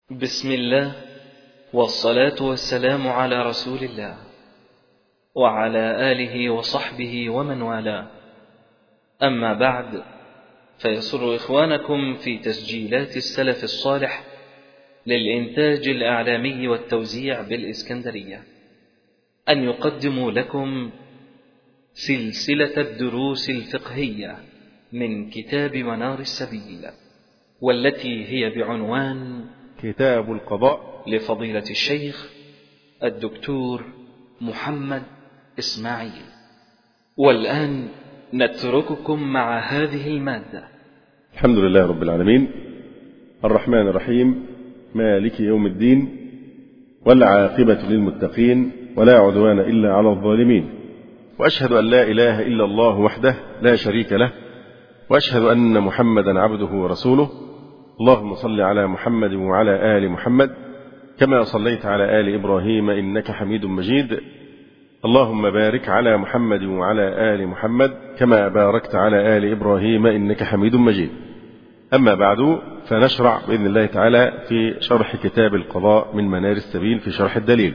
بسم الله والصلاة والسلام على رسول الله وعلى آله وصحبه ومن والاه. أما بعد، فيسر إخوانكم في تسجيلات السلف الصالح للإنتاج الإعلامي والتوزيع بالإسكندرية أن يقدموا لكم سلسلة الدروس الفقهية من كتاب منار السبيل، والتي هي بعنوان كتاب القضاء لفضيلة الشيخ الدكتور محمد إسماعيل. والآن نترككم مع هذه المادة. الحمد لله رب العالمين، الرحمن الرحيم، مالك يوم الدين، والعاقبة للمتقين، ولا عدوان إلا على الظالمين، وأشهد أن لا إله إلا الله وحده لا شريك له، وأشهد أن محمدا عبده ورسوله. اللهم صل على محمد وعلى آل محمد كما صليت على آل إبراهيم إنك حميد مجيد. اللهم بارك على محمد وعلى آل محمد كما باركت على آل إبراهيم إنك حميد مجيد. أما بعد، فنشرع بإذن الله تعالى في شرح كتاب القضاء من منار السبيل في شرح الدليل.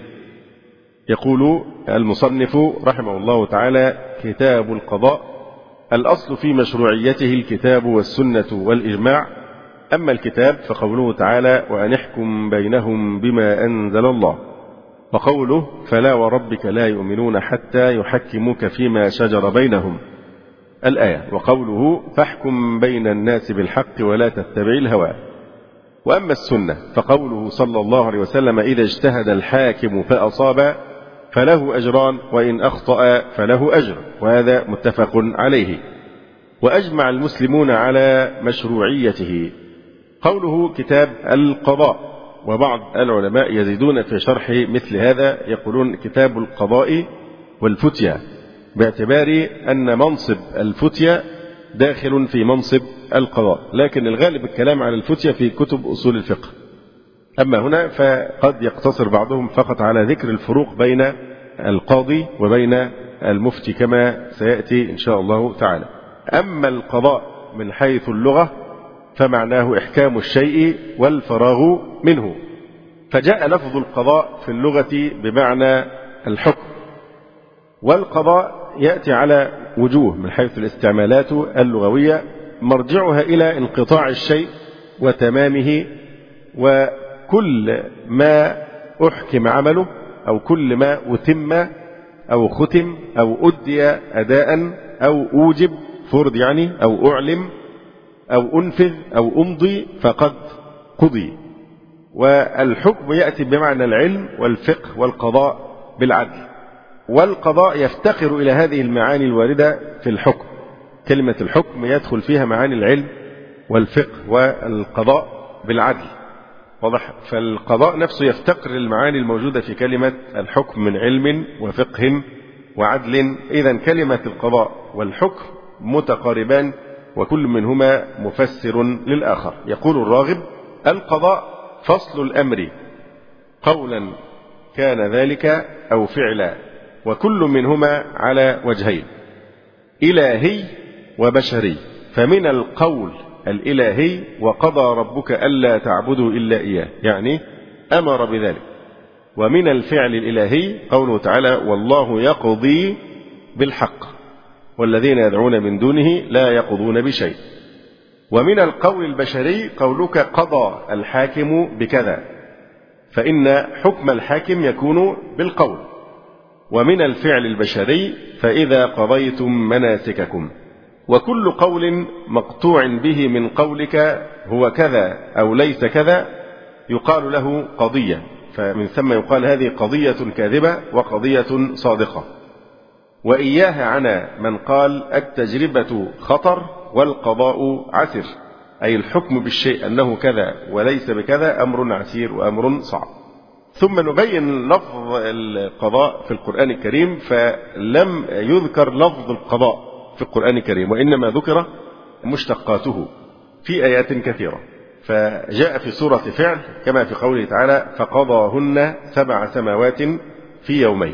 يقول المصنف رحمه الله تعالى: كتاب القضاء، الأصل في مشروعيته الكتاب والسنة والإجماع. أما الكتاب فقوله تعالى: وأن احكم بينهم بما أنزل الله، وقوله: فلا وربك لا يؤمنون حتى يحكموك فيما شجر بينهم، الآية، وقوله: فاحكم بين الناس بالحق ولا تتبع الهوى. وأما السنة فقوله صلى الله عليه وسلم: إذا اجتهد الحاكم فأصاب فله أجران، وإن أخطأ فله أجر، وهذا متفق عليه. وأجمع المسلمون على مشروعيته. قوله كتاب القضاء، وبعض العلماء يزيدون في شرح مثل هذا يقولون كتاب القضاء والفتية، باعتبار أن منصب الفتية داخل في منصب القضاء، لكن الغالب الكلام على الفتية في كتب أصول الفقه. أما هنا فقد يقتصر بعضهم فقط على ذكر الفروق بين القاضي وبين المفتي كما سيأتي إن شاء الله تعالى. أما القضاء من حيث اللغة فمعناه إحكام الشيء والفراغ منه، فجاء لفظ القضاء في اللغة بمعنى الحكم، والقضاء يأتي على وجوه من حيث الاستعمالات اللغوية، مرجعها إلى انقطاع الشيء وتمامه، وكل ما أحكم عمله أو كل ما أتم أو ختم أو أدي أداء أو أوجب فرض يعني أو أعلم أو أنفذ أو أمضي فقد قضي. والحكم يأتي بمعنى العلم والفقه والقضاء بالعدل، والقضاء يفتقر إلى هذه المعاني الواردة في الحكم. كلمة الحكم يدخل فيها معاني العلم والفقه والقضاء بالعدل، واضح؟ فالقضاء نفسه يفتقر للمعاني الموجودة في كلمة الحكم من علم وفقه وعدل. إذن كلمة القضاء والحكم متقاربان، وكل منهما مفسر للآخر. يقول الراغب: القضاء فصل الأمر قولا كان ذلك أو فعلا، وكل منهما على وجهين: إلهي وبشري. فمن القول الإلهي: وقضى ربك ألا تعبدوا إلا إياه، يعني أمر بذلك. ومن الفعل الإلهي قوله تعالى: والله يقضي بالحق والذين يدعون من دونه لا يقضون بشيء. ومن القول البشري قولك: قضى الحاكم بكذا، فإن حكم الحاكم يكون بالقول. ومن الفعل البشري: فإذا قضيتم مناسككم. وكل قول مقطوع به من قولك هو كذا أو ليس كذا يقال له قضية، فمن ثم يقال هذه قضية كاذبة وقضية صادقة. وإياها عنا من قال: التجربة خطر والقضاء عسر، أي الحكم بالشيء أنه كذا وليس بكذا أمر عسير وأمر صعب. ثم نبين لفظ القضاء في القرآن الكريم، فلم يذكر لفظ القضاء في القرآن الكريم، وإنما ذكر مشتقاته في آيات كثيرة. فجاء في سورة فعل كما في قوله تعالى: فقضاهن 7 سماوات في يومين.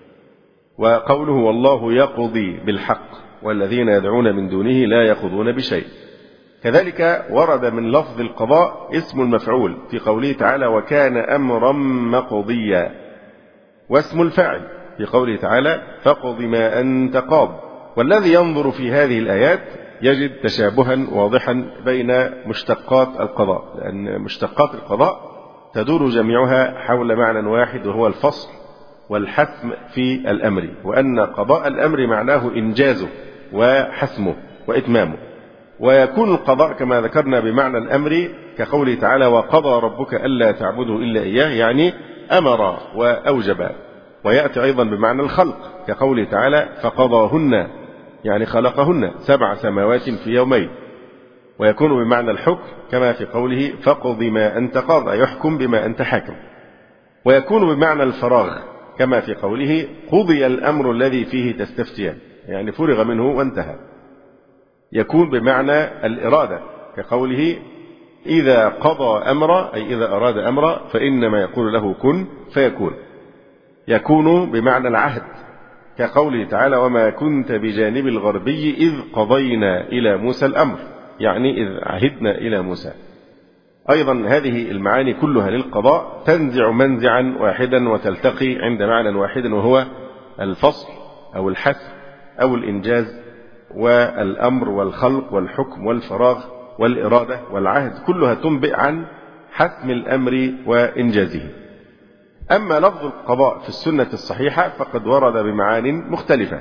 وقوله: والله يقضي بالحق والذين يدعون من دونه لا يقضون بشيء. كذلك ورد من لفظ القضاء اسم المفعول في قوله تعالى وكان أمرا مقضيا، واسم الفاعل في قوله تعالى فاقض ما أنت قاض. والذي ينظر في هذه الآيات يجد تشابها واضحا بين مشتقات القضاء، لأن مشتقات القضاء تدور جميعها حول معنى واحد وهو الفصل والحسم في الأمر، وأن قضاء الأمر معناه إنجازه وحسمه وإتمامه. ويكون القضاء كما ذكرنا بمعنى الأمر كقوله تعالى وقضى ربك ألا تعبدوا إلا إياه، يعني أمر وأوجب. ويأتي أيضا بمعنى الخلق كقوله تعالى فقضاهن، يعني خلقهن 7 سماوات في يومين. ويكون بمعنى الحكم كما في قوله فاقض ما أنت قاض، يحكم بما أنت حاكم. ويكون بمعنى الفراغ كما في قوله قضي الأمر الذي فيه تستفتيان، يعني فرغ منه وانتهى. يكون بمعنى الإرادة كقوله إذا قضى أمرا، أي إذا أراد أمرا فإنما يقول له كن فيكون. يكون بمعنى العهد كقوله تعالى وما كنت بجانب الغربي إذ قضينا إلى موسى الأمر، يعني إذ عهدنا إلى موسى. أيضا هذه المعاني كلها للقضاء تنزع منزعا واحدا وتلتقي عند معنى واحد، وهو الفصل أو الحسم أو الإنجاز والأمر والخلق والحكم والفراغ والإرادة والعهد، كلها تنبئ عن حسم الأمر وإنجازه. أما لفظ القضاء في السنة الصحيحة فقد ورد بمعان مختلفة.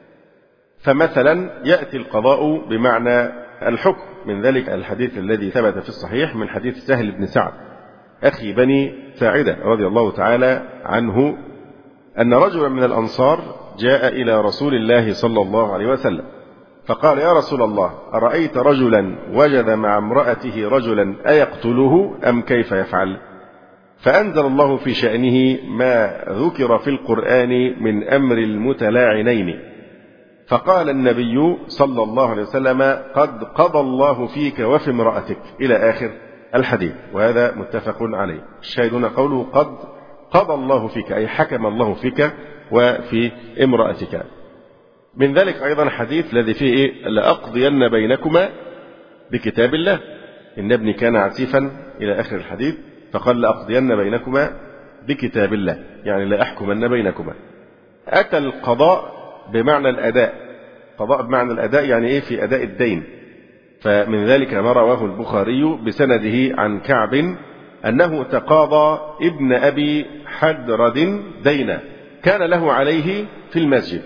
فمثلا يأتي القضاء بمعنى الحكم، من ذلك الحديث الذي ثبت في الصحيح من حديث سهل بن سعد أخي بني ساعدة رضي الله تعالى عنه أن رجلا من الأنصار جاء إلى رسول الله صلى الله عليه وسلم فقال يا رسول الله أرأيت رجلا وجد مع امرأته رجلا أيقتله أم كيف يفعل؟ فأنزل الله في شأنه ما ذكر في القرآن من أمر المتلاعنين، فقال النبي صلى الله عليه وسلم قد قضى الله فيك وفي امرأتك إلى آخر الحديث، وهذا متفق عليه. الشاهدون قوله قد قضى الله فيك، أي حكم الله فيك وفي امرأتك. من ذلك أيضا حديث الذي فيه لأقضين بينكما بكتاب الله، إن ابني كان عسيفا إلى آخر الحديث، فقال لأقضين بينكما بكتاب الله، يعني لأحكمن بينكما. أتى القضاء بمعنى الأداء، قضاء بمعنى الأداء يعني في أداء الدين. فمن ذلك ما رواه البخاري بسنده عن كعب أنه تقاضى ابن أبي حدرد دينا كان له عليه في المسجد،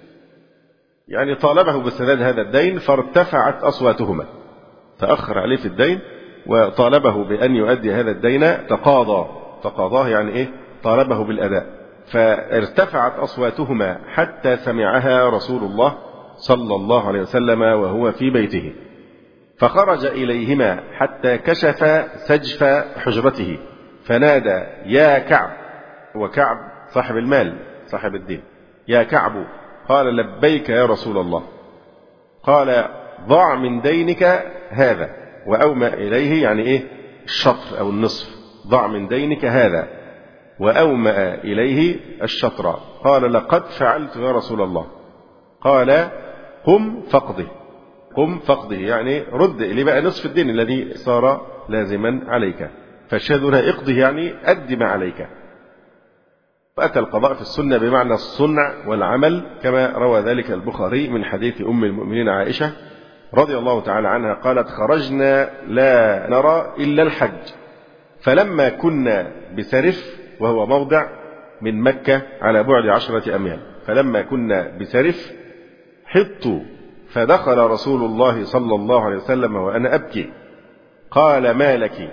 يعني طالبه بسداد هذا الدين فارتفعت أصواتهما، تأخر عليه في الدين وطالبه بأن يؤدي هذا الدين، تقاضاه يعني طالبه بالأداء، فارتفعت أصواتهما حتى سمعها رسول الله صلى الله عليه وسلم وهو في بيته، فخرج إليهما حتى كشف سجف حجرته فنادى يا كعب، وكعب صاحب المال صاحب الدين، يا كعب، قال لبيك يا رسول الله، قال ضع من دينك هذا، وأومأ إليه يعني الشطر أو النصف، ضع من دينك هذا، وأومأ إليه الشطر، قال لقد فعلت يا رسول الله، قال قم فاقضه، قم فاقضه يعني رد إليه بقى نصف الدين الذي صار لازما عليك، فالشاهد هنا اقضه يعني أد ما عليك. فأتى القضاء في السنة بمعنى الصنع والعمل كما روى ذلك البخاري من حديث أم المؤمنين عائشة رضي الله تعالى عنها قالت خرجنا لا نرى إلا الحج، فلما كنا بسرف وهو موضع من مكة على بعد 10 أميال، فلما كنا بسرف حطوا فدخل رسول الله صلى الله عليه وسلم وأنا أبكي، قال ما لك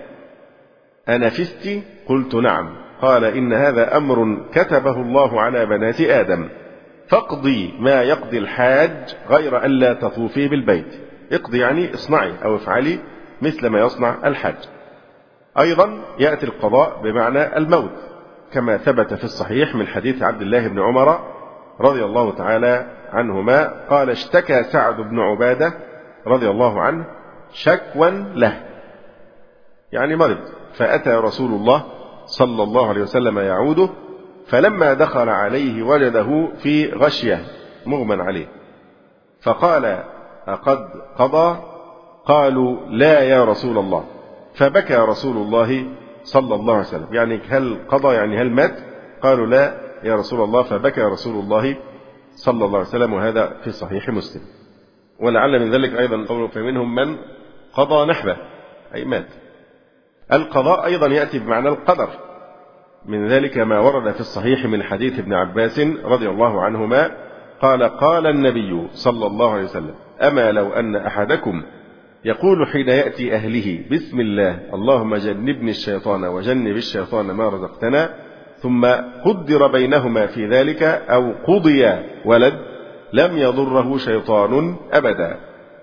أنفست؟ قلت نعم، قال إن هذا أمر كتبه الله على بنات آدم، فاقضي ما يقضي الحاج غير ألا تطوفي بالبيت، اقضي يعني اصنعي أو افعلي مثل ما يصنع الحاج. أيضا يأتي القضاء بمعنى الموت كما ثبت في الصحيح من حديث عبد الله بن عمر رضي الله تعالى عنهما قال اشتكى سعد بن عبادة رضي الله عنه شكوى له، يعني مرض، فأتى رسول الله صلى الله عليه وسلم يعوده، فلما دخل عليه وجده في غشية مغمى عليه، فقال أقد قضى؟ قالوا لا يا رسول الله، فبكى رسول الله صلى الله عليه وسلم. يعني هل قضى، يعني هل مات؟ قالوا لا يا رسول الله، فبكى رسول الله صلى الله عليه وسلم، وهذا في صحيح مسلم. ولعل من ذلك أيضا قوله فمنهم من قضى نحبه، أي مات. القضاء أيضا يأتي بمعنى القدر، من ذلك ما ورد في الصحيح من حديث ابن عباس رضي الله عنهما قال قال النبي صلى الله عليه وسلم أما لو أن أحدكم يقول حين يأتي أهله بسم الله اللهم جنبني الشيطان وجنب الشيطان ما رزقتنا، ثم قدر بينهما في ذلك أو قضي ولد لم يضره شيطان أبدا.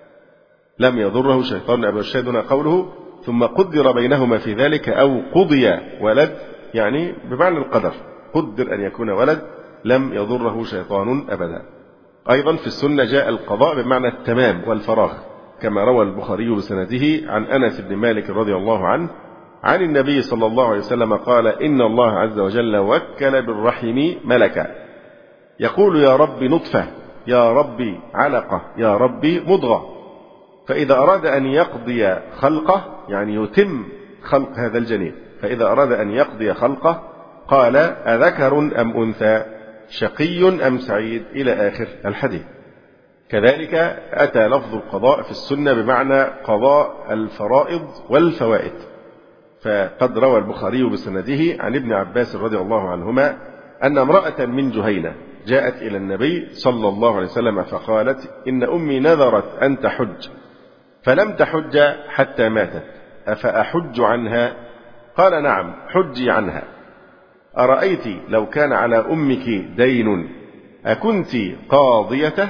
لم يضره شيطان أبدا. الشاهدنا قوله ثم قدر بينهما في ذلك أو قضي ولد، يعني بمعنى القدر، قدر أن يكون ولد لم يضره شيطان أبدا. أيضا في السنة جاء القضاء بمعنى التمام والفراغ، كما روى البخاري بسنده عن أنس بن مالك رضي الله عنه عن النبي صلى الله عليه وسلم قال إن الله عز وجل وكل بالرحم ملكا يقول يا رب نطفة، يا رب علقة، يا رب مضغة، فإذا أراد أن يقضي خلقه، يعني يتم خلق هذا الجنين، فإذا أراد أن يقضي خلقه قال أذكر أم أنثى، شقي أم سعيد، إلى آخر الحديث. كذلك أتى لفظ القضاء في السنة بمعنى قضاء الفرائض والفوائد، فقد روى البخاري بسنده عن ابن عباس رضي الله عنهما أن امرأة من جهينة جاءت إلى النبي صلى الله عليه وسلم فقالت إن أمي نذرت أن تحج فلم تحج حتى ماتت، أفأحج عنها؟ قال نعم حجي عنها. أرأيت لو كان على أمك دين أكنت قاضيته؟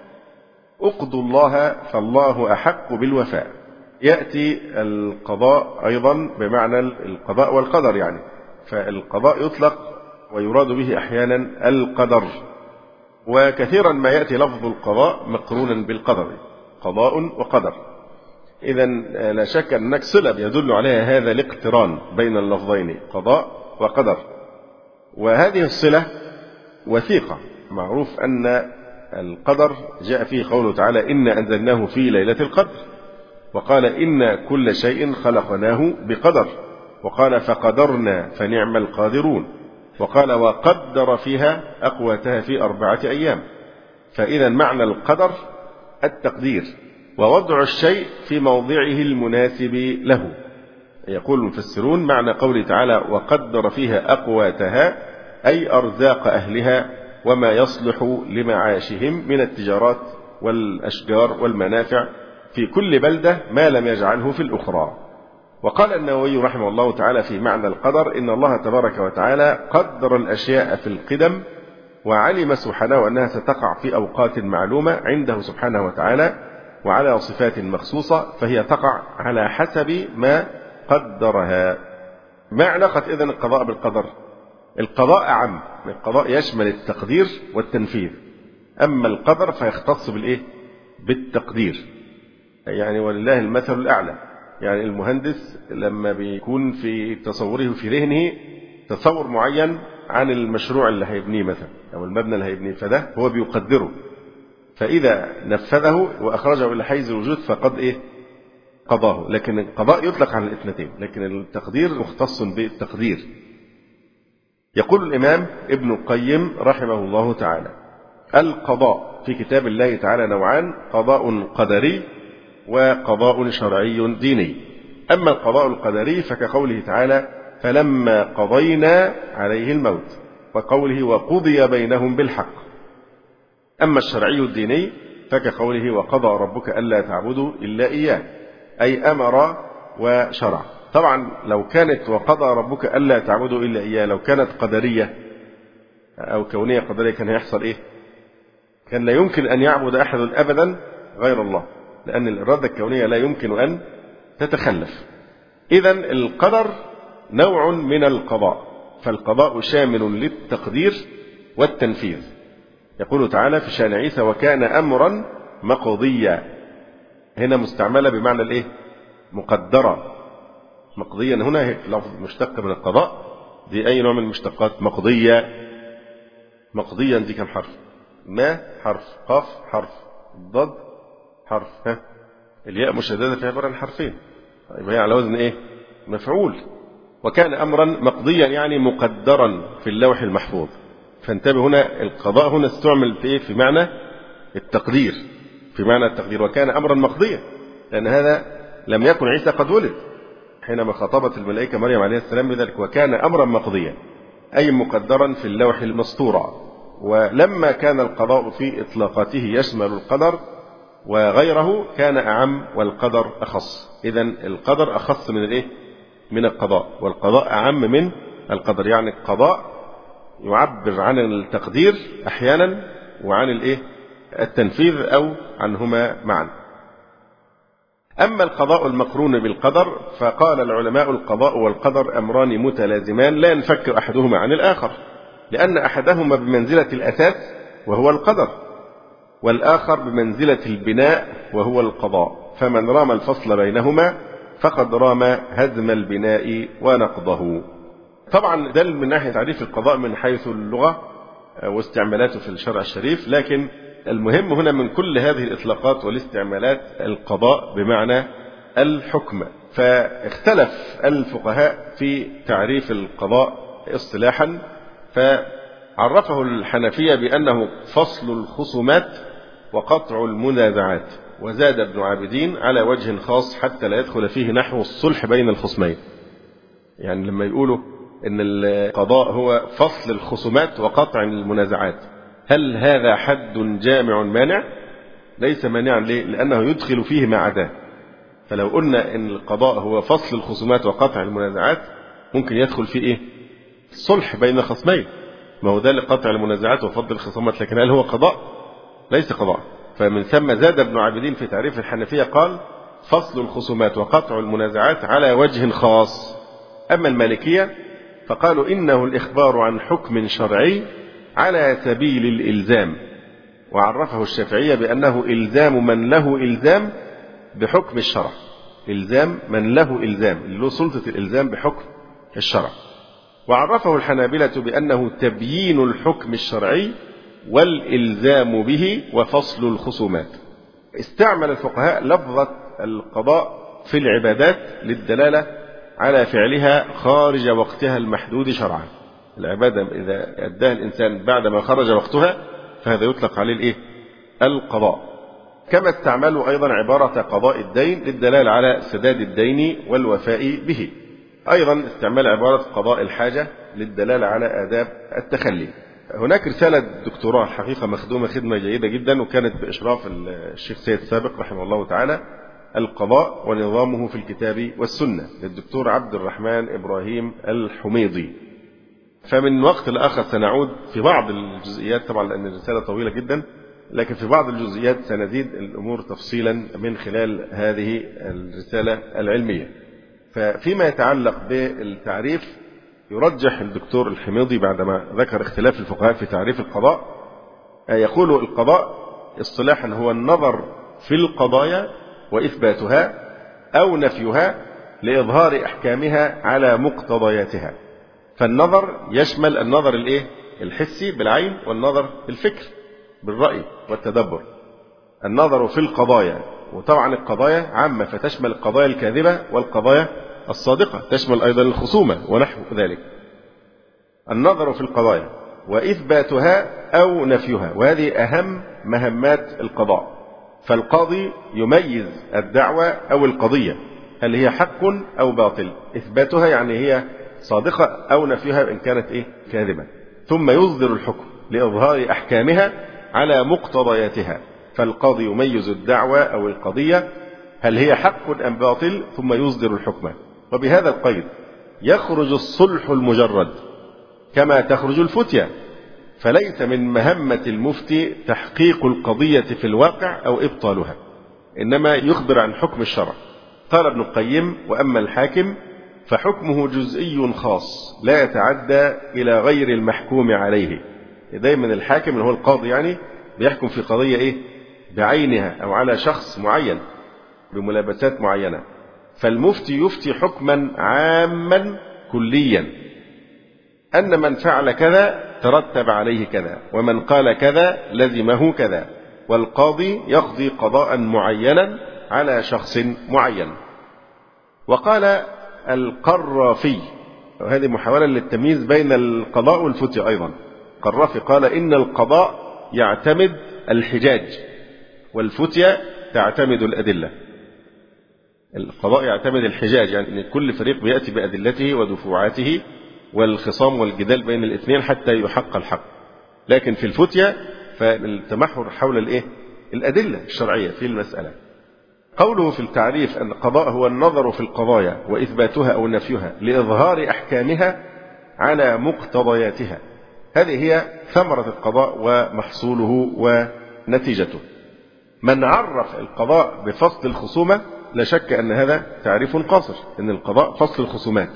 اقضوا الله فالله أحق بالوفاء. يأتي القضاء أيضا بمعنى القضاء والقدر، يعني فالقضاء يطلق ويراد به أحيانا القدر، وكثيرا ما يأتي لفظ القضاء مقرونا بالقدر، قضاء وقدر. إذا لا شك أن هناك صلة يدل عليها هذا الاقتران بين اللفظين قضاء وقدر، وهذه الصلة وثيقة. معروف أن القدر جاء فيه قوله تعالى إنا أنزلناه في ليلة القدر، وقال إن كل شيء خلقناه بقدر، وقال فقدرنا فنعم القادرون، وقال وقدر فيها أقواتها في 4 أيام. فإذا معنى القدر التقدير ووضع الشيء في موضعه المناسب له. يقول المفسرون معنى قوله تعالى وقدر فيها أقواتها أي أرزاق أهلها وما يصلح لمعاشهم من التجارات والأشجار والمنافع في كل بلدة ما لم يجعله في الأخرى. وقال النووي رحمه الله تعالى في معنى القدر إن الله تبارك وتعالى قدر الأشياء في القدم وعلم سبحانه أنها ستقع في أوقات معلومة عنده سبحانه وتعالى وعلى صفات مخصوصة، فهي تقع على حسب ما قدرها. ما علاقة إذن القضاء بالقدر؟ القضاء أعم، القضاء يشمل التقدير والتنفيذ، أما القدر فيختص بالإيه؟ بالتقدير. يعني ولله المثل الأعلى. يعني المهندس لما بيكون في تصوره في ذهنه تصور معين عن المشروع اللي هيبنيه مثلا أو المبنى اللي هيبنيه، فده هو بيقدره، فإذا نفذه وأخرجه إلى حيز الوجود فقد إيه؟ قضاه. لكن القضاء يطلق على الاثنتين، لكن التقدير مختص بالتقدير. يقول الإمام ابن القيم رحمه الله تعالى القضاء في كتاب الله تعالى نوعان، قضاء قدري وقضاء شرعي ديني. أما القضاء القدري فكقوله تعالى فلما قضينا عليه الموت، وقوله وقضي بينهم بالحق. أما الشرعي الديني فكقوله وقضى ربك ألا تعبدوا إلا إياه، أي أمر وشرع. طبعا لو كانت وقضى ربك ألا تعبدوا إلا إياه لو كانت قدرية أو كونية قدرية كان هيحصل إيه؟ كان لا يمكن أن يعبد أحد أبدا غير الله، لأن الإرادة الكونية لا يمكن أن تتخلف. إذن القدر نوع من القضاء، فالقضاء شامل للتقدير والتنفيذ. يقول تعالى في شأن عيسى وكان أمرا مقضيا، هنا مستعملة بمعنى الإيه؟ مقدرة. مقضيا هنا لفظ مشتق من القضاء، دي أي نوع من المشتقات؟ مقضية. مقضيا دي كم حرف؟ ما حرف، قاف حرف، ضد حرف، الياء مشددة في عبارة عن حرفين، يبقى هي على وزن إيه؟ مفعول. وكان أمرا مقضيا يعني مقدرا في اللوح المحفوظ. فانتبه هنا، القضاء هنا استعمل في إيه؟ في معنى التقدير، في معنى التقدير. وكان أمرا مقضيا، لأن هذا لم يكن عيسى قد ولد حينما خاطبت الملائكة مريم عليه السلام بذلك. وكان أمرا مقضيا أي مقدرا في اللوح المسطورة. ولما كان القضاء في إطلاقاته يشمل القدر وغيره كان أعم والقدر أخص. إذن القدر أخص من الإيه؟ من القضاء، والقضاء أعم من القدر. يعني القضاء يعبر عن التقدير أحيانا وعن الإيه؟ التنفيذ أو عنهما معا. أما القضاء المقرون بالقدر فقال العلماء القضاء والقدر أمران متلازمان لا ينفك أحدهما عن الآخر، لأن أحدهما بمنزلة الأساس وهو القدر، والآخر بمنزلة البناء وهو القضاء. فمن رام الفصل بينهما فقد رام هدم البناء ونقضه. طبعا ده من ناحية تعريف القضاء من حيث اللغة واستعمالاته في الشرع الشريف، لكن المهم هنا من كل هذه الإطلاقات والاستعمالات القضاء بمعنى الحكم. فاختلف الفقهاء في تعريف القضاء اصطلاحا، فعرفه الحنفية بأنه فصل الخصومات وقطع المنازعات، وزاد ابن عابدين على وجه خاص حتى لا يدخل فيه نحو الصلح بين الخصمين. يعني لما يقولوا إن القضاء هو فصل الخصومات وقطع المنازعات، هل هذا حد جامع مانع؟ ليس مانعا. ليه؟ لأنه يدخل فيه ما عداه. فلو قلنا إن القضاء هو فصل الخصومات وقطع المنازعات ممكن يدخل فيه إيه؟ الصلح بين خصمين، ما هو ده لقطع المنازعات وفض الخصومات، لكن هل هو قضاء؟ ليس قضاء. فمن ثم زاد ابن عابدين في تعريف الحنفية قال فصل الخصومات وقطع المنازعات على وجه خاص. أما المالكية فقالوا إنه الإخبار عن حكم شرعي على سبيل الإلزام، وعرفه الشافعية بأنه إلزام من له إلزام بحكم الشرع، إلزام من له إلزام، له سلطة الإلزام بحكم الشرع. وعرفه الحنابلة بأنه تبيين الحكم الشرعي والإلزام به وفصل الخصومات. استعمل الفقهاء لفظة القضاء في العبادات للدلالة على فعلها خارج وقتها المحدود شرعا. العبادة إذا أداها الإنسان بعدما خرج وقتها فهذا يطلق عليه الإيه؟ القضاء. كما استعملوا أيضا عبارة قضاء الدين للدلالة على سداد الدين والوفاء به. أيضا استعمال عبارة قضاء الحاجة للدلالة على آداب التخلي. هناك رسالة دكتوراه حقيقة مخدومة خدمة جيدة جدا، وكانت بإشراف الشيخ سيد سابق رحمه الله تعالى، القضاء ونظامه في الكتاب والسنة، للدكتور عبد الرحمن إبراهيم الحميضي. فمن وقت لآخر سنعود في بعض الجزئيات، طبعا لأن الرسالة طويلة جدا، لكن في بعض الجزئيات سنزيد الأمور تفصيلا من خلال هذه الرسالة العلمية. ففيما يتعلق بالتعريف يرجح الدكتور الحميضي بعدما ذكر اختلاف الفقهاء في تعريف القضاء، يقول القضاء اصطلاحا هو النظر في القضايا وإثباتها أو نفيها لإظهار أحكامها على مقتضياتها. فالنظر يشمل النظر الحسي بالعين، والنظر بالفكر بالرأي والتدبر. النظر في القضايا، وطبعا القضايا عامة فتشمل القضايا الكاذبة والقضايا الصادقة، تشمل أيضا الخصومة ونحو ذلك. النظر في القضايا وإثباتها أو نفيها، وهذه أهم مهمات القضاء. فالقاضي يميز الدعوة أو القضية هل هي حق أو باطل، إثباتها يعني هي صادقة أو نفيها إن كانت كاذبة، ثم يصدر الحكم لإظهار أحكامها على مقتضياتها. فالقاضي يميز الدعوة أو القضية هل هي حق أم باطل ثم يصدر الحكم. وبهذا القيد يخرج الصلح المجرد كما تخرج الفتية، فليس من مهمة المفتي تحقيق القضية في الواقع أو إبطالها، إنما يخبر عن حكم الشرع. قال ابن القيم: وأما الحاكم فحكمه جزئي خاص لا يتعدى إلى غير المحكوم عليه. دايما الحاكم اللي هو القاضي يعني بيحكم في قضية بعينها أو على شخص معين بملابسات معينة. فالمفتي يفتي حكما عاما كليا أن من فعل كذا ترتب عليه كذا، ومن قال كذا لزمه كذا. والقاضي يقضي قضاء معينا على شخص معين. وقال القرافي، وهذه محاولة للتمييز بين القضاء والفتية أيضا، القرافي قال إن القضاء يعتمد الحجاج والفتية تعتمد الأدلة. القضاء يعتمد الحجاج، يعني أن كل فريق بيأتي بأدلته ودفوعاته والخصام والجدال بين الاثنين حتى يحق الحق. لكن في الفتية فالتمحور حول الأدلة الشرعية في المسألة. قوله في التعريف أن القضاء هو النظر في القضايا وإثباتها أو نفيها لإظهار أحكامها على مقتضياتها، هذه هي ثمرة القضاء ومحصوله ونتيجته. من عرف القضاء بفصل الخصومة لا شك أن هذا تعريف قاصر، أن القضاء فصل الخصومات.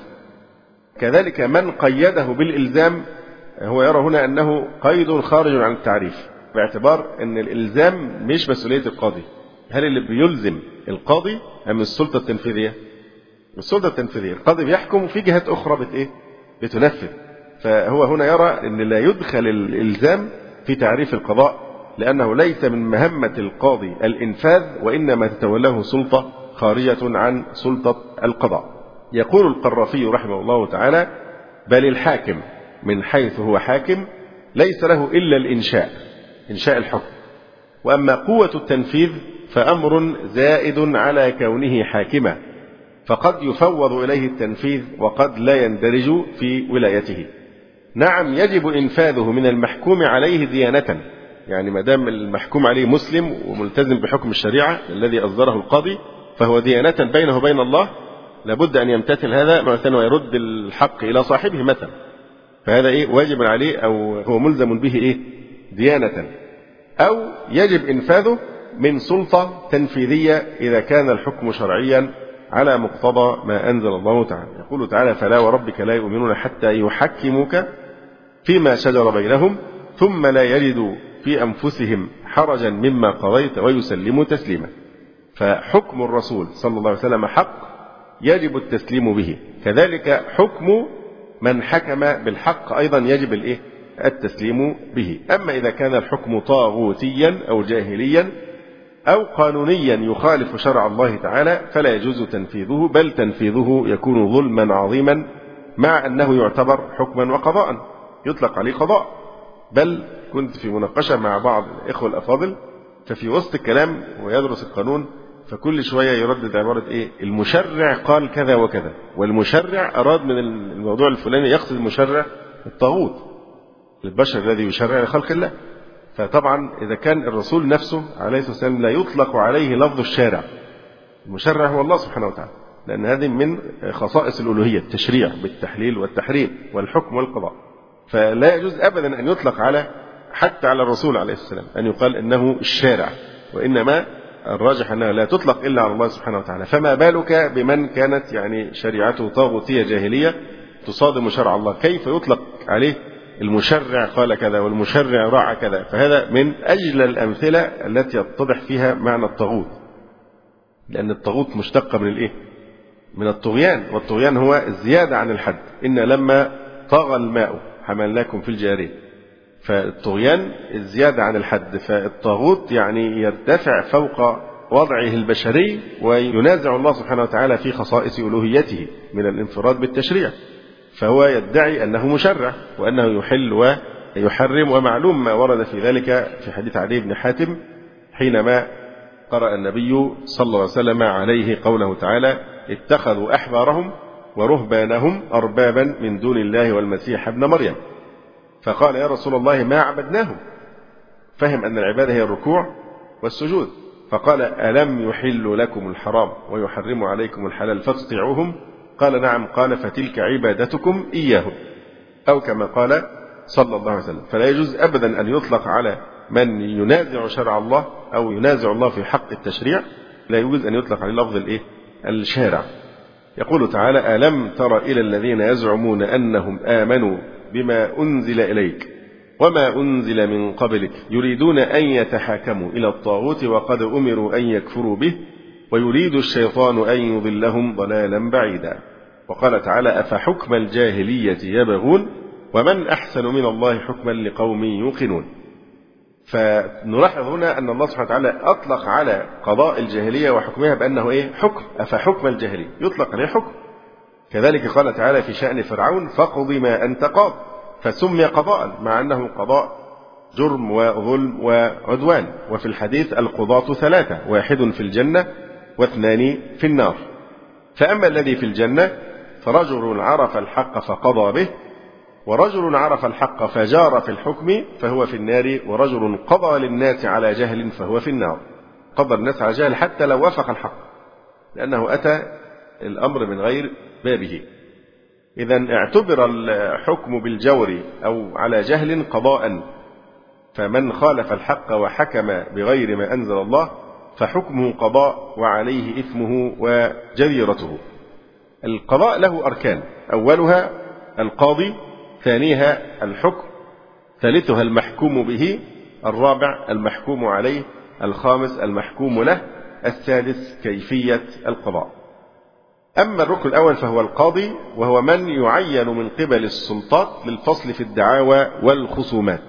كذلك من قيده بالإلزام هو يرى هنا أنه قيد خارج عن التعريف، باعتبار أن الإلزام مش مسؤولية القاضي. هل اللي بيلزم القاضي أم السلطة التنفيذية؟ السلطة التنفيذية. القاضي بيحكم وفي جهات أخرى بتنفذ. فهو هنا يرى أن لا يدخل الإلزام في تعريف القضاء، لأنه ليس من مهمة القاضي الإنفاذ، وإنما تتولاه سلطة خارجة عن سلطة القضاء. يقول القرافي رحمه الله تعالى: بل الحاكم من حيث هو حاكم ليس له إلا الإنشاء، إنشاء الحكم، وأما قوة التنفيذ فأمر زائد على كونه حاكما، فقد يفوض إليه التنفيذ وقد لا يندرج في ولايته. نعم يجب إنفاذه من المحكوم عليه ديانة، يعني ما دام المحكوم عليه مسلم وملتزم بحكم الشريعة الذي أصدره القاضي فهو ديانة بينه وبين الله، لابد أن يمتثل هذا مثلا ويرد الحق إلى صاحبه مثلا، فهذا واجب عليه أو هو ملزم به ديانة. أو يجب إنفاذه من سلطة تنفيذية إذا كان الحكم شرعيا على مقتضى ما أنزل الله تعالى. يقول تعالى: فلا وربك لا يؤمنون حتى يحكموك فيما شجر بينهم ثم لا يجدوا في أنفسهم حرجا مما قضيت ويسلموا تسليما. فحكم الرسول صلى الله عليه وسلم حق يجب التسليم به، كذلك حكم من حكم بالحق أيضا يجب التسليم به. أما إذا كان الحكم طاغوتيا أو جاهليا أو قانونيا يخالف شرع الله تعالى فلا يجوز تنفيذه، بل تنفيذه يكون ظلما عظيما، مع أنه يعتبر حكما وقضاء، يطلق عليه قضاء. بل كنت في مناقشة مع بعض الإخوة الأفاضل، ففي وسط الكلام ويدرس القانون فكل شوية يردد عبارة المشرع قال كذا وكذا، والمشرع أراد من الموضوع الفلاني يقصد المشرع الطاغوت، البشر الذي يشرع لخلق الله. فطبعا إذا كان الرسول نفسه عليه الصلاة والسلام لا يطلق عليه لفظ الشارع، المشرع هو الله سبحانه وتعالى، لأن هذه من خصائص الألوهية، التشريع بالتحليل والتحريم والحكم والقضاء. فلا يجوز أبدا أن يطلق حتى على الرسول عليه السلام أن يقال إنه الشارع، وإنما الراجح أنها لا تطلق إلا على الله سبحانه وتعالى. فما بالك بمن كانت شريعته طاغوتية جاهلية تصادم شرع الله، كيف يطلق عليه المشرع قال كذا والمشرع راعى كذا؟ فهذا من أجل الأمثلة التي يتضح فيها معنى الطاغوت، لأن الطاغوت مشتق من الطغيان، والطغيان هو الزيادة عن الحد. إن لما طغى الماء حملناكم في الجارية، فالطغيان الزيادة عن الحد. فالطاغوت يرتفع فوق وضعه البشري وينازع الله سبحانه وتعالى في خصائص ألوهيته من الانفراد بالتشريع، فهو يدعي أنه مشرع وأنه يحل ويحرم. ومعلوم ما ورد في ذلك في حديث عدي بن حاتم حينما قرأ النبي صلى الله عليه وسلم عليه قوله تعالى: اتخذوا أحبارهم ورهبانهم أربابا من دون الله والمسيح ابن مريم. فقال: يا رسول الله ما عبدناهم. فهم أن العبادة هي الركوع والسجود. فقال: ألم يحل لكم الحرام ويحرم عليكم الحلال فتطيعوهم؟ قال: نعم. قال: فتلك عبادتكم إياهم، أو كما قال صلى الله عليه وسلم. فلا يجوز أبدا أن يطلق على من ينازع شرع الله أو ينازع الله في حق التشريع، لا يجوز أن يطلق عليه لفظ الشارع. يقول تعالى: ألم تر إلى الذين يزعمون أنهم آمنوا بما أنزل إليك وما أنزل من قبلك يريدون أن يتحاكموا إلى الطاغوت وقد أمروا أن يكفروا به ويريد الشيطان أن يضلهم ضلالا بعيدا. وقال تعالى: أفحكم الجاهلية يبغون ومن أحسن من الله حكما لقوم يوقنون. فنلاحظ هنا أن الله سبحانه وتعالى أطلق على قضاء الجاهلية وحكمها بأنه حكم، أفحكم الجاهلية يطلق عليه حكم. كذلك قال تعالى في شأن فرعون فاقض ما أنت قاض، فسمي قضاء مع أنه قضاء جرم وظلم وعدوان. وفي الحديث القضاة 3، 1 في الجنة و2 في النار. فأما الذي في الجنة فرجل عرف الحق فقضى به، ورجل عرف الحق فجار في الحكم فهو في النار، ورجل قضى للناس على جهل فهو في النار. قضى الناس على جهل حتى لو وافق الحق، لأنه أتى الأمر من غير بابه. إذا اعتبر الحكم بالجور أو على جهل قضاء، فمن خالف الحق وحكم بغير ما أنزل الله فحكمه قضاء وعليه إثمه وجريرته. القضاء له أركان، أولها القاضي، ثانيها الحكم، ثالثها المحكوم به، الرابع المحكوم عليه، الخامس المحكوم له، السادس كيفية القضاء. أما الركن الأول فهو القاضي، وهو من يعين من قبل السلطات للفصل في الدعاوى والخصومات.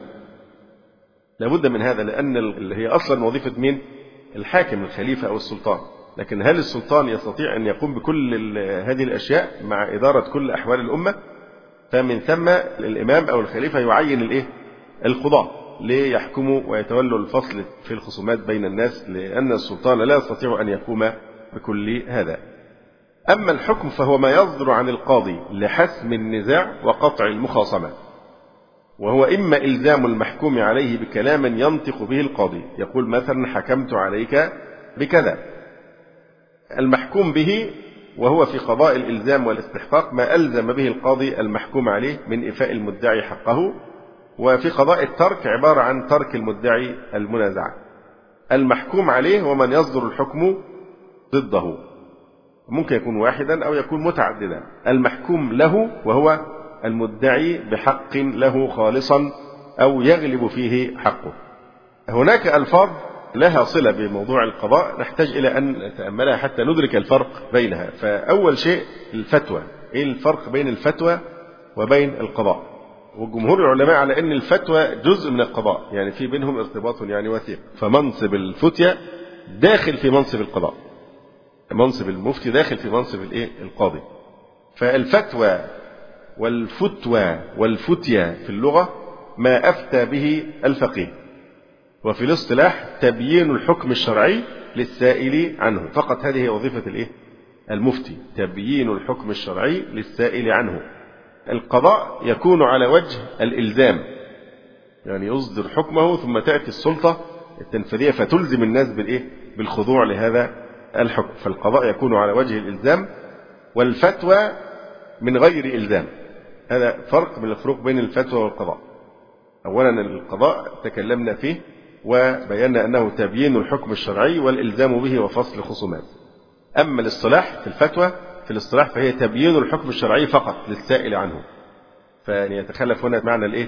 لابد من هذا، لأن اللي هي أصلا وظيفة مين؟ الحاكم، الخليفة أو السلطان. لكن هل السلطان يستطيع أن يقوم بكل هذه الأشياء مع إدارة كل أحوال الأمة؟ فمن ثم الإمام أو الخليفة يعين القضاة ليحكموا ويتولوا الفصل في الخصومات بين الناس، لأن السلطان لا يستطيع أن يقوم بكل هذا. أما الحكم فهو ما يصدر عن القاضي لحسم النزاع وقطع المخاصمة، وهو إما إلزام المحكوم عليه بكلام ينطق به القاضي، يقول مثلا حكمت عليك بكذا. المحكوم به وهو في قضاء الإلزام والاستحقاق ما ألزم به القاضي المحكوم عليه من إفاء المدعي حقه، وفي قضاء الترك عبارة عن ترك المدعي المنازعة. المحكوم عليه هو من يصدر الحكم ضده، ممكن يكون واحدا أو يكون متعددا. المحكوم له وهو المدعي بحق له خالصا أو يغلب فيه حقه. هناك ألفاظ لها صلة بموضوع القضاء نحتاج إلى أن نتأملها حتى ندرك الفرق بينها. فأول شيء الفتوى. إيه الفرق بين الفتوى وبين القضاء؟ والجمهور العلماء على أن الفتوى جزء من القضاء، يعني في بينهم ارتباط وثيق. فمنصب الفتية داخل في منصب القضاء، منصب المفتي داخل في منصب القاضي. فالفتوى والفتوى والفتية في اللغة ما أفتى به الفقيه، وفي الاصطلاح تبيين الحكم الشرعي للسائل عنه فقط. هذه وظيفة المفتي، تبيين الحكم الشرعي للسائل عنه. القضاء يكون على وجه الإلزام، يعني يصدر حكمه ثم تأتي السلطة التنفيذية فتلزم الناس بالخضوع لهذا الحكم. فالقضاء يكون على وجه الإلزام، والفتوى من غير إلزام. هذا فرق من الفروق بين الفتوى والقضاء. أولا القضاء تكلمنا فيه وبينا أنه تبيين الحكم الشرعي والإلزام به وفصل الخصومات. أما الاصطلاح في الفتوى، في الاصطلاح فهي تبيين الحكم الشرعي فقط للسائل عنه، فيتخلف هنا معنى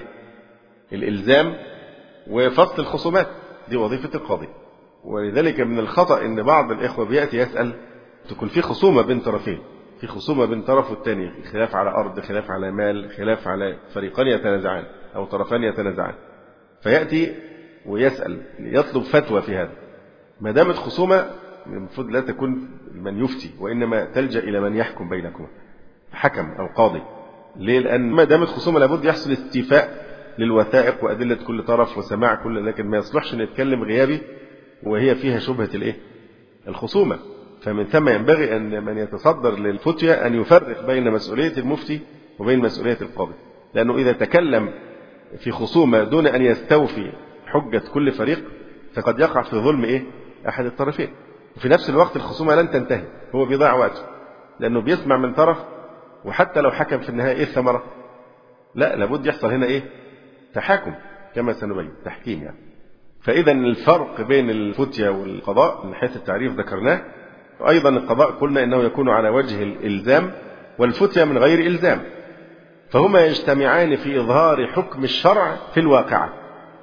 الإلزام وفصل الخصومات، دي وظيفة القاضي. ولذلك من الخطأ أن بعض الإخوة بيأتي يسأل تكون في خصومة بين طرفين، في خصومة بين طرف والتاني، خلاف على أرض، خلاف على مال، خلاف على فريقان يتنازعان أو طرفان يتنازعان، فيأتي ويسأل يطلب فتوى في هذا. ما دامت خصومة المفروض لا تكون من يفتي، وإنما تلجأ إلى من يحكم بينكم، حكم أو قاضي. ليه؟ لأن ما دامت خصومة لابد يحصل استيفاء للوثائق وأدلة كل طرف وسماع كل، لكن ما يصلحش أن يتكلم غيابي وهي فيها شبهة الخصومة. فمن ثم ينبغي أن من يتصدر للفتية أن يفرق بين مسؤولية المفتي وبين مسؤولية القاضي، لأنه إذا تكلم في خصومة دون أن يستوفي حجة كل فريق فقد يقع في ظلم أحد الطرفين. وفي نفس الوقت الخصومة لن تنتهي، هو بيضيع وقته لأنه بيسمع من طرف، وحتى لو حكم في النهاية الثمرة؟ لا، لابد يحصل هنا تحاكم كما سنبين، تحكيم يعني. فإذا الفرق بين الفتية والقضاء من حيث التعريف ذكرناه. أيضا القضاء قلنا إنه يكون على وجه الإلزام، والفتية من غير إلزام، فهما يجتمعان في إظهار حكم الشرع في الواقعة.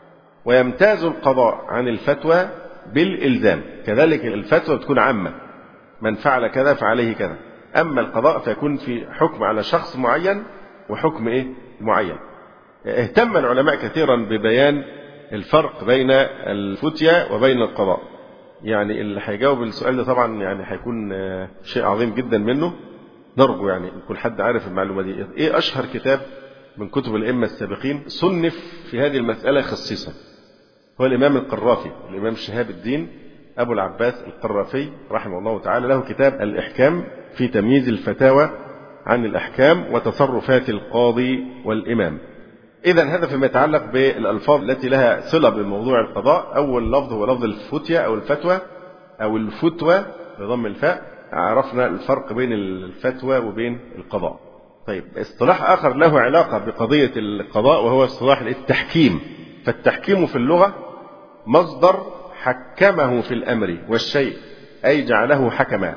ويمتاز القضاء عن الفتوى بالإلزام، كذلك الفتوى تكون عامة، من فعل كذا فعليه كذا. أما القضاء فيكون في حكم على شخص معين وحكم معين. اهتم العلماء كثيرا ببيان الفرق بين الفتية وبين القضاء. يعني اللي هيجاوب السؤال ده طبعا يعني هيكون شيء عظيم جدا منه، نرجو يعني يكون حد عارف المعلومة دي. إيه أشهر كتاب من كتب الأئمة السابقين صنف في هذه المسألة خصيصا؟ هو الإمام القرافي، الإمام شهاب الدين أبو العباس القرافي رحمه الله تعالى، له كتاب الإحكام في تمييز الفتاوى عن الأحكام وتصرفات القاضي والإمام. إذن هذا فيما يتعلق بالألفاظ التي لها صلة بموضوع القضاء. أول لفظ هو لفظ الفتية أو الفتوى أو الفتوى بضم الفاء. عرفنا الفرق بين الفتوى وبين القضاء. طيب، اصطلاح آخر له علاقة بقضية القضاء وهو اصطلاح التحكيم. فالتحكيم في اللغة مصدر حكمه في الأمر والشيء، أي جعله حكما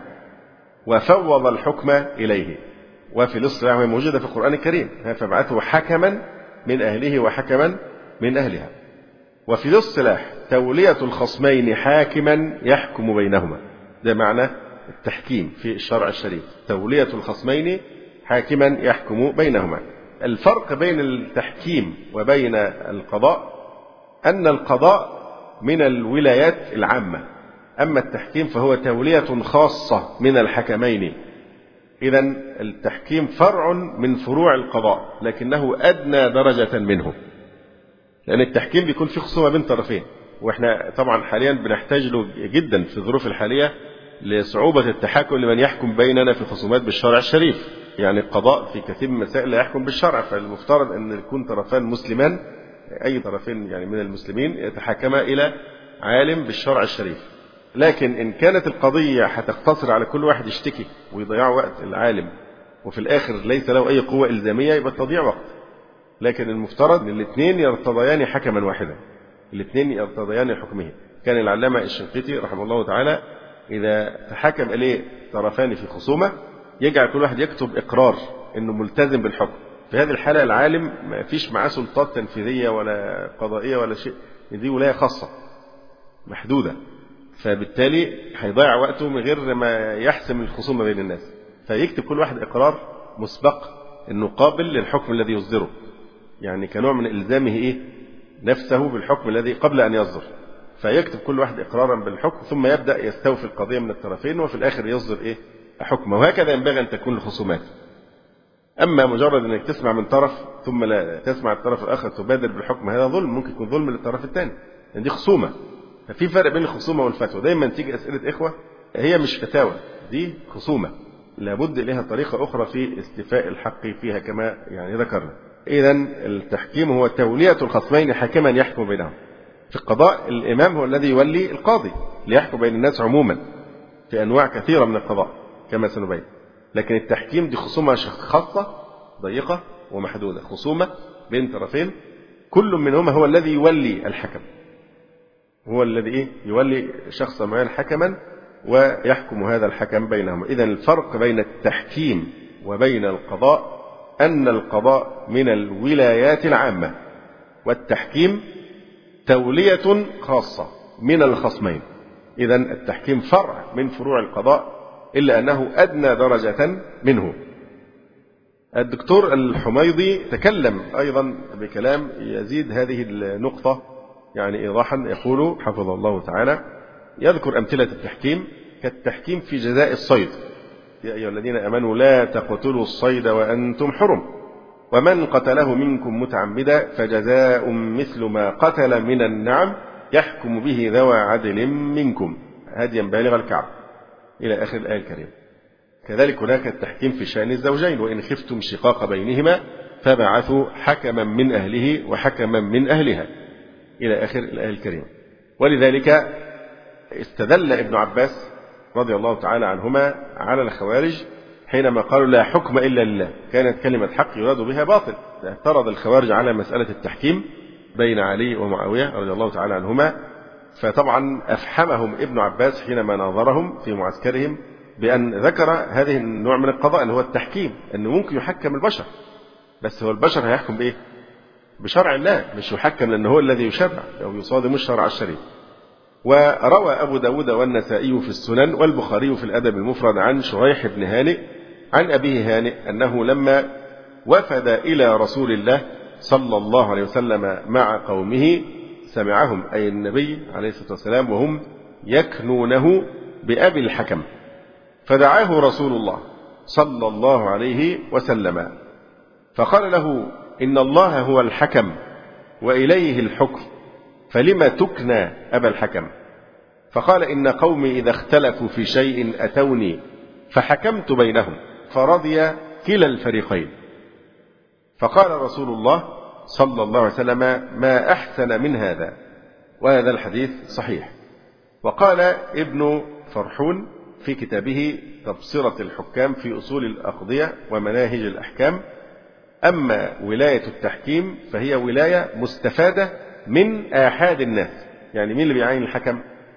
وفوض الحكم إليه. وفي الاصطلاح موجودة في القرآن الكريم، فبعثه حكما من أهله وحكما من أهلها. وفي الاصطلاح تولية الخصمين حاكما يحكم بينهما، ده معنى التحكيم في الشرع الشريف، تولية الخصمين حاكما يحكم بينهما. الفرق بين التحكيم وبين القضاء أن القضاء من الولايات العامة، أما التحكيم فهو تولية خاصة من الحكمين. إذن التحكيم فرع من فروع القضاء لكنه أدنى درجة منه، لأن التحكيم بيكون فيه خصومة بين طرفين، وإحنا طبعا حاليا بنحتاج له جدا في الظروف الحالية لصعوبة التحاكم لمن يحكم بيننا في خصومات بالشرع الشريف. يعني القضاء في كثير من المسائل لا يحكم بالشرع، فالمفترض أن يكون طرفان مسلمان، أي طرفين يعني من المسلمين يتحاكما إلى عالم بالشرع الشريف. لكن إن كانت القضية هتقتصر على كل واحد يشتكي ويضيع وقت العالم وفي الآخر ليس له أي قوة إلزامية، يبقى تضيع وقت. لكن المفترض أن الاثنين يرتضيان حكما واحدا، الاثنين يرتضيان حكمه. كان العلامة الشنقيطي رحمه الله تعالى إذا تحاكم إليه طرفان في خصومة يجعل كل واحد يكتب إقرار إنه ملتزم بالحكم. في هذه الحالة العالم ما فيش معاه سلطات تنفيذية ولا قضائية ولا شيء، دي ولاية خاصة محدودة، فبالتالي هيضيع وقته من غير ما يحسم الخصومة بين الناس. فيكتب كل واحد إقرار مسبق إنه قابل للحكم الذي يصدره، يعني كنوع من إلزامه نفسه بالحكم الذي قبل أن يصدر. فيكتب كل واحد إقرارا بالحكم ثم يبدأ يستوفي القضية من الطرفين وفي الآخر يصدر حكمه. وهكذا ينبغي أن تكون الخصومات. أما مجرد أنك تسمع من طرف ثم لا تسمع الطرف الآخر تبادر بالحكم، هذا ظلم، ممكن يكون ظلم للطرف الثاني، يعني دي خصومة. ففي فرق بين الخصومة والفتوى. دايما تيجي أسئلة إخوة هي مش فتاوى، دي خصومة لابد لها طريقة أخرى في استيفاء الحق فيها كما يعني ذكرنا. إذن التحكيم هو تولية الخصمين حاكما يحكم بينهم. في القضاء الإمام هو الذي يولي القاضي ليحكم بين الناس عموما في أنواع كثيرة من القضاء كما سنبين. لكن التحكيم دي خصومة خاصة ضيقة ومحدودة، خصومة بين طرفين كل منهما هو الذي يولي الحكم، هو الذي يولي شخص معين حكما ويحكم هذا الحكم بينهم. إذن الفرق بين التحكيم وبين القضاء أن القضاء من الولايات العامة والتحكيم تولية خاصة من الخصمين. إذن التحكيم فرع من فروع القضاء إلا أنه أدنى درجة منه. الدكتور الحميضي تكلم أيضا بكلام يزيد هذه النقطة يعني إيضاحا، يقول حفظه الله تعالى، يذكر أمثلة التحكيم كالتحكيم في جزاء الصيد: يا أيها الذين آمنوا لا تقتلوا الصيد وأنتم حرم، ومن قتله منكم متعمدا فجزاء مثل ما قتل من النعم يحكم به ذوى عدل منكم هديا بالغ الكعبة، إلى آخر الآية الكريمة. كذلك هناك التحكيم في شأن الزوجين: وإن خفتم شقاق بينهما فبعثوا حكما من أهله وحكما من أهلها، إلى آخر الآية الكريمة. ولذلك استدل ابن عباس رضي الله تعالى عنهما على الخوارج حينما قالوا لا حكم إلا لله، كانت كلمة حق يراد بها باطل. اعترض الخوارج على مسألة التحكيم بين علي ومعاوية رضي الله تعالى عنهما، فطبعا أفحمهم ابن عباس حينما ناظرهم في معسكرهم بأن ذكر هذه النوع من القضاء اللي هو التحكيم، أنه ممكن يحكم البشر، بس هو البشر هيحكم بإيه؟ بشرع الله، مش يحكم لأنه هو الذي يشرع أو يصادم الشرع الشريف. وروى أبو داود والنسائي في السنن والبخاري في الأدب المفرد عن شريح بن هانئ عن أبيه هانئ أنه لما وفد إلى رسول الله صلى الله عليه وسلم مع قومه سمعهم أي النبي عليه الصلاة والسلام وهم يكنونه بأبي الحكم، فدعاه رسول الله صلى الله عليه وسلم فقال له: إن الله هو الحكم وإليه الحكم، فلم تكنى أبا الحكم؟ فقال: إن قومي إذا اختلفوا في شيء أتوني فحكمت بينهم فرضي كلا الفريقين. فقال رسول الله صلى الله عليه وسلم: ما أحسن من هذا. وهذا الحديث صحيح. وقال ابن فرحون في كتابه تبصرة الحكام في أصول الأقضية ومناهج الأحكام: أما ولاية التحكيم فهي ولاية مستفادة من آحاد الناس. يعني مين اللي بيعين الحكم؟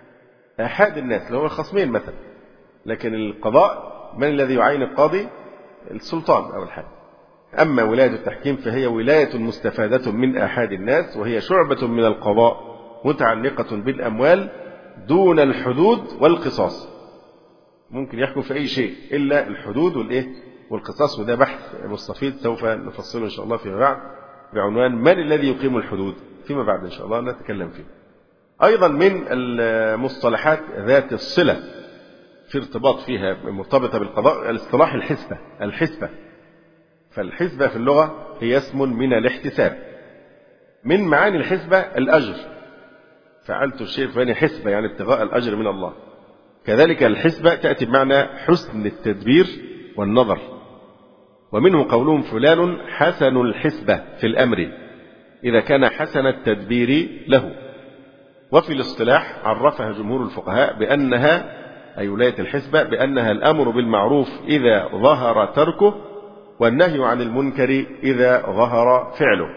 آحاد الناس اللي هو الخصمين مثلا. لكن القضاء من الذي يعين القاضي؟ السلطان أو الحاكم. أما ولاية التحكيم فهي ولاية مستفادة من آحاد الناس، وهي شعبة من القضاء متعلقة بالأموال دون الحدود والقصاص. ممكن يحكم في أي شيء إلا الحدود والقصاص، وده بحث مستفيض سوف نفصله إن شاء الله فيما بعد بعنوان من الذي يقيم الحدود، فيما بعد إن شاء الله نتكلم فيه. أيضا من المصطلحات ذات الصلة في ارتباط فيها مرتبطة بالقضاء الاصطلاح الحسبة. فالحسبة في اللغة هي اسم من الاحتساب. من معاني الحسبة الأجر، فعلت الشيء فاني حسبة يعني ابتغاء الأجر من الله. كذلك الحسبة تأتي بمعنى حسن التدبير والنظر، ومنه قولهم فلان حسن الحسبة في الأمر إذا كان حسن التدبير له. وفي الاصطلاح عرفها جمهور الفقهاء بأنها أي ولاية الحسبة بأنها الأمر بالمعروف إذا ظهر تركه، والنهي عن المنكر إذا ظهر فعله.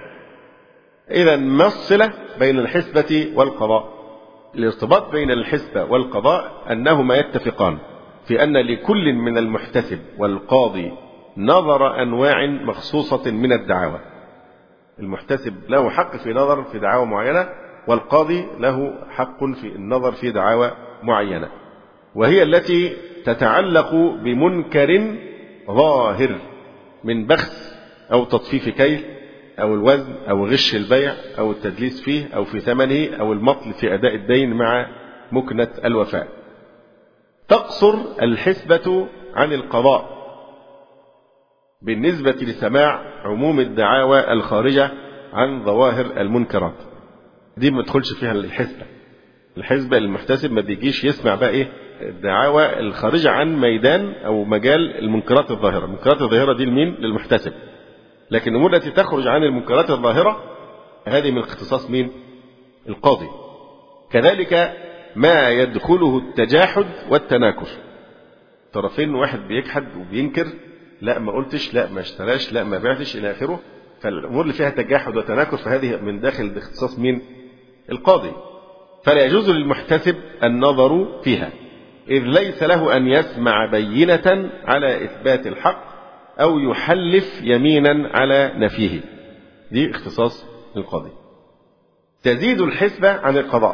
إذا ما الصلة بين الحسبة والقضاء؟ الارتباط بين الحسبة والقضاء أنهما يتفقان في أن لكل من المحتسب والقاضي نظر أنواع مخصوصة من الدعاوى. المحتسب له حق في نظر في دعاوى معينة، والقاضي له حق في النظر في دعاوى معينة، وهي التي تتعلق بمنكر ظاهر من بخس أو تطفيف كيل أو الوزن أو غش البيع أو التدليس فيه أو في ثمنه أو المطل في أداء الدين مع مكنة الوفاء. تقصر الحسبة عن القضاء بالنسبة لسماع عموم الدعاوى الخارجة عن ظواهر المنكرات. دي ما تدخلش فيها الحسبة المحتسب ما بيجيش يسمع بقى الدعاوى الخارجة عن ميدان أو مجال المنكرات الظاهرة. المنكرات الظاهرة دي لمين؟ للمحتسب. لكن الأمور التي تخرج عن المنكرات الظاهرة هذه من اختصاص مين؟ القاضي. كذلك ما يدخله التجاحد والتناكر، طرفين واحد بيجحد وبينكر، لا ما قلتش، لا ما اشتراش، لا ما بعتش إلى آخره. فالأمور اللي فيها تجاحد وتناكر فهذه من داخل اختصاص مين؟ القاضي. فلا يجوز للمحتسب النظر فيها، إذ ليس له أن يسمع بينة على إثبات الحق أو يحلف يمينا على نفيه. دي اختصاص القاضي. تزيد الحسبة عن القضاء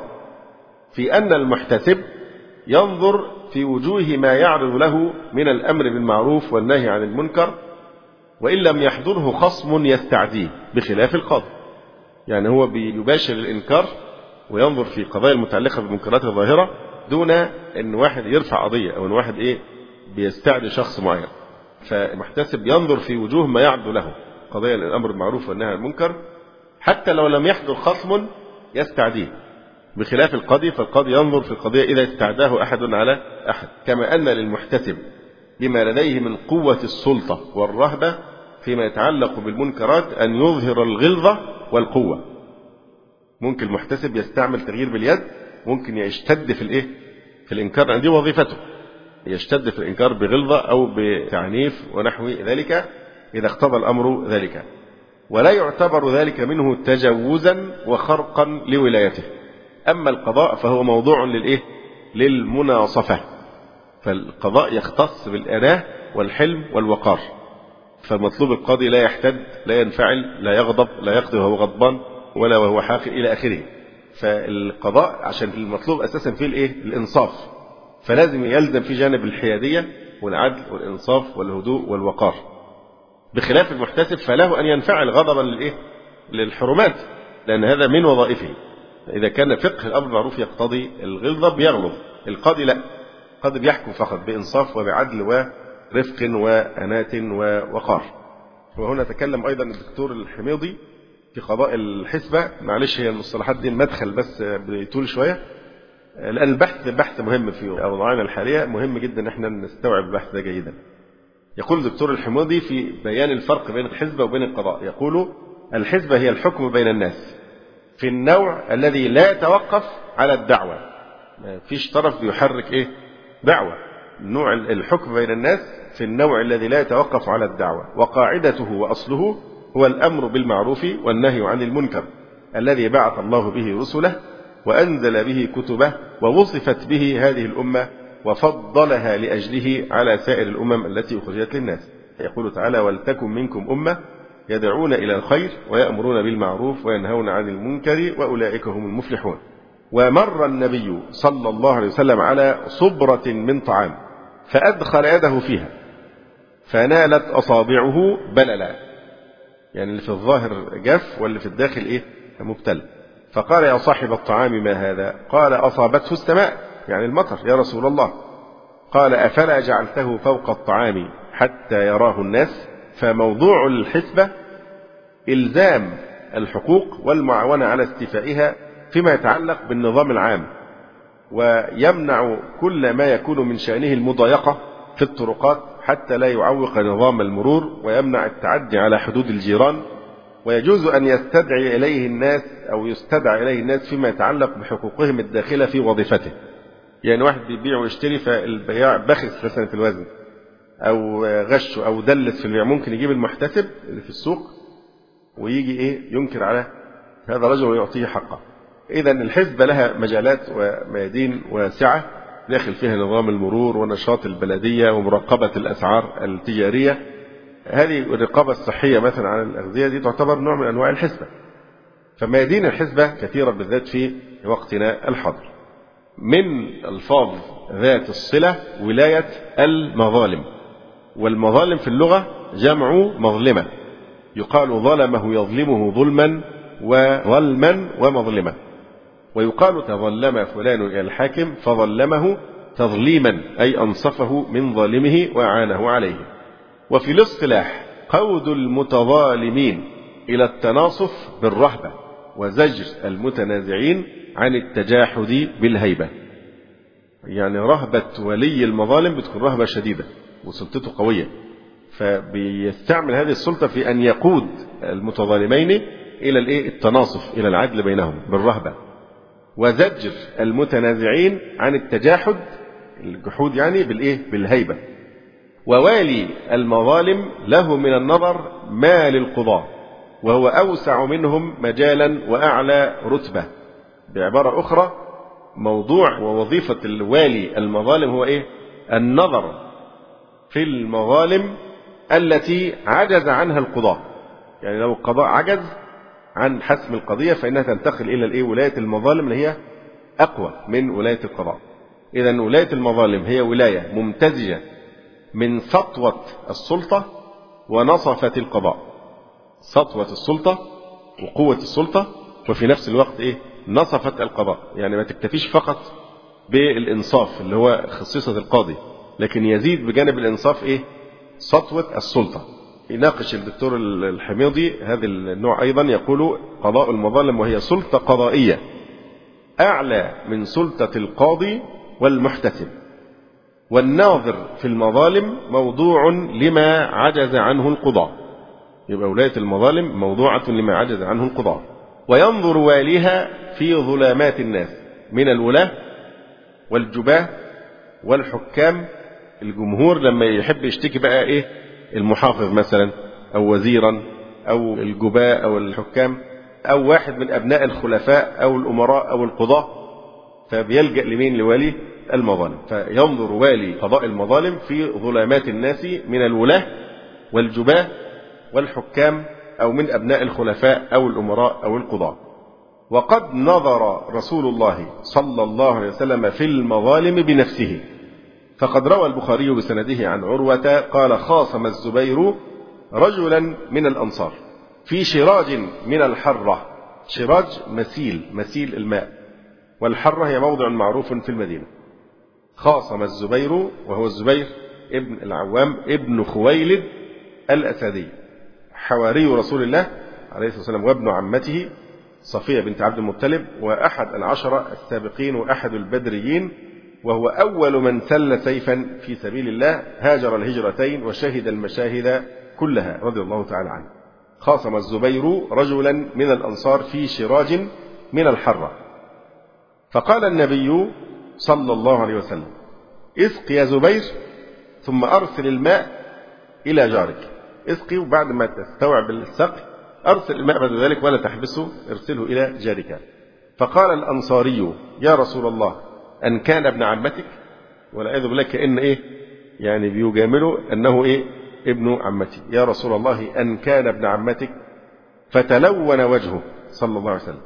في أن المحتسب ينظر في وجوه ما يعرض له من الأمر بالمعروف والنهي عن المنكر، وإن لم يحضره خصم يستعديه، بخلاف القاضي. يعني هو بيباشر الإنكار وينظر في قضايا المتعلقة بالمنكرات الظاهرة دون أن واحد يرفع قضية أو أن واحد بيستعدي شخص معين. فالمحتسب ينظر في وجوه ما يعرض له قضايا الأمر بالمعروف والنهي عن المنكر حتى لو لم يحضر خصم يستعديه، بخلاف القاضي. فالقاضي ينظر في القضية إذا استعداه أحد على أحد. كما أن للمحتسب بما لديه من قوة السلطة والرهبة فيما يتعلق بالمنكرات أن يظهر الغلظة والقوة. ممكن المحتسب يستعمل تغيير باليد، ممكن يشتد في الإنكار، دي وظيفته، يشتد في الإنكار بغلظة أو بتعنيف ونحو ذلك إذا اقتضى الأمر ذلك، ولا يعتبر ذلك منه تجوزا وخرقا لولايته. أما القضاء فهو موضوع للمناصفة، فالقضاء يختص بالأناة والحلم والوقار. فمطلوب القاضي لا يحتد، لا ينفعل، لا يغضب، لا يقضي وهو غضبان ولا وهو حاقد إلى آخره. فالقضاء عشان المطلوب أساسا فيه الإنصاف، فلازم يلزم في جانب الحيادية والعدل والإنصاف والهدوء والوقار، بخلاف المحتسب فله أن ينفعل غضبا للحرمات، لأن هذا من وظائفه. إذا كان فقه الأمر بالمعروف يقتضي الغلظة بيغلظ، القاضي لا، القاضي بيحكم فقط بإنصاف وبعدل ورفق وأنات ووقار. وهنا تكلم أيضا الدكتور الحميضي في قضاء الحسبة. معلش هي المصطلحات دي المدخل بس بيطول شوية، لأن البحث بحث مهم في أوضاعنا الحالية، مهم جدا إن احنا نستوعب البحث ده جيدا. يقول الدكتور الحميضي في بيان الفرق بين الحسبة وبين القضاء، يقول: الحسبة هي الحكم بين الناس في النوع الذي لا يتوقف على الدعوة، ما فيش طرف بيحرك دعوة، نوع الحكم بين الناس في النوع الذي لا يتوقف على الدعوة، وقاعدته وأصله هو الأمر بالمعروف والنهي عن المنكر الذي بعث الله به رسله وأنزل به كتبه ووصفت به هذه الأمة وفضلها لأجله على سائر الأمم التي أخرجت للناس. يقول تعالى: ولتكن منكم أمة يدعون إلى الخير ويأمرون بالمعروف وينهون عن المنكر وأولئك هم المفلحون. ومر النبي صلى الله عليه وسلم على صبرة من طعام فأدخل يده فيها فنالت أصابعه بللا، يعني اللي في الظاهر جاف واللي في الداخل مبتل. فقال: يا صاحب الطعام ما هذا؟ قال: أصابته السماء، يعني المطر يا رسول الله. قال: أفلا جعلته فوق الطعام حتى يراه الناس؟ فموضوع الحسبة إلزام الحقوق والمعاونة على استيفائها فيما يتعلق بالنظام العام، ويمنع كل ما يكون من شأنه المضايقة في الطرقات حتى لا يعوق نظام المرور، ويمنع التعدي على حدود الجيران، ويجوز أن يستدعي إليه الناس أو يستدعى إليه الناس فيما يتعلق بحقوقهم الداخلة في وظيفته. يعني واحد بيبيع ويشتري فالبياع بخس مثلا في الوزن أو غش أو دلس في البيع، ممكن يجيب المحتسب اللي في السوق ويجي ينكر على هذا الرجل ويعطيه حقه. إذا الحسبة لها مجالات وميادين واسعة داخل فيها نظام المرور ونشاط البلدية ومراقبة الأسعار التجارية. هذه الرقابة الصحية مثلا على الأغذية دي تعتبر نوع من أنواع الحسبة. فميادين الحسبة كثيرة بالذات في وقتنا الحاضر. من الفاظ ذات الصلة ولاية المظالم، والمظالم في اللغة جمع مظلمة، يقال ظلمه يظلمه ظلما وظلما ومظلمة، ويقال تظلم فلان إلى الحاكم فظلمه تظليما، أي أنصفه من ظالمه وأعانه عليه. وفي الاصطلاح قود المتظالمين إلى التناصف بالرهبة وزجر المتنازعين عن التجاحد بالهيبة. يعني رهبة ولي المظالم بتكون رهبة شديدة وسلطته قوية، فبيستعمل هذه السلطة في أن يقود المتظالمين إلى التناصف، إلى العدل بينهم بالرهبة، وزجر المتنازعين عن التجاحد، الجحود يعني بالهيبة. ووالي المظالم له من النظر ما للقضاة، وهو أوسع منهم مجالا وأعلى رتبة. بعبارة أخرى، موضوع ووظيفة الوالي المظالم هو النظر في المظالم التي عجز عنها القضاة. يعني لو القضاء عجز عن حسم القضية فإنها تنتقل إلى ولاية المظالم اللي هي أقوى من ولاية القضاء. إذن ولاية المظالم هي ولاية ممتزجة من سطوة السلطة ونصفة القضاء، سطوة السلطة وقوة السلطة، وفي نفس الوقت نصفة القضاء. يعني ما تكتفيش فقط بالإنصاف اللي هو خصيصة القاضي، لكن يزيد بجانب الإنصاف سطوة السلطة. يناقش الدكتور الحميضي هذا النوع أيضا، يقول: قضاء المظالم وهي سلطة قضائية أعلى من سلطة القاضي والمحتسب، والناظر في المظالم موضوع لما عجز عنه القضاة. يبقى ولاية المظالم موضوعة لما عجز عنه القضاة. وينظر واليها في ظلامات الناس من الولاة والجباه والحكام. الجمهور لما يحب يشتكي بقى المحافظ مثلا أو وزيرا أو الجباه أو الحكام أو واحد من أبناء الخلفاء أو الأمراء أو القضاة، فبيلجأ لمين؟ لوالي المظالم. فينظر والي قضاء المظالم في ظلامات الناس من الولاة والجباه والحكام أو من أبناء الخلفاء أو الأمراء أو القضاة. وقد نظر رسول الله صلى الله عليه وسلم في المظالم بنفسه، فقد روى البخاري بسنده عن عروة قال: خاصم الزبير رجلا من الأنصار في شراج من الحرة شراج مسيل الماء، والحرة هي موضع معروف في المدينة. خاصم الزبير، وهو الزبير ابن العوام ابن خويلد الأسدي، حواري رسول الله عليه الصلاة والسلام، وابن عمته صفية بنت عبد المطلب، وأحد العشرة السابقين وأحد البدريين، وهو أول من سل سيفا في سبيل الله، هاجر الهجرتين وشهد المشاهد كلها رضي الله تعالى عنه. خاصم الزبير رجلا من الأنصار في شراج من الحرة، فقال النبي صلى الله عليه وسلم: اسق يا زبير ثم أرسل الماء إلى جارك. اسقي، وبعد ما تستوعب السقي أرسل الماء بعد ذلك ولا تحبسه، ارسله إلى جارك. فقال الأنصاري: يا رسول الله، أن كان ابن عمتك؟ والعياذ بالله، كأن يعني بيجامله أنه ابن عمتي. يا رسول الله، أن كان ابن عمتك؟ فتلون وجهه صلى الله عليه وسلم،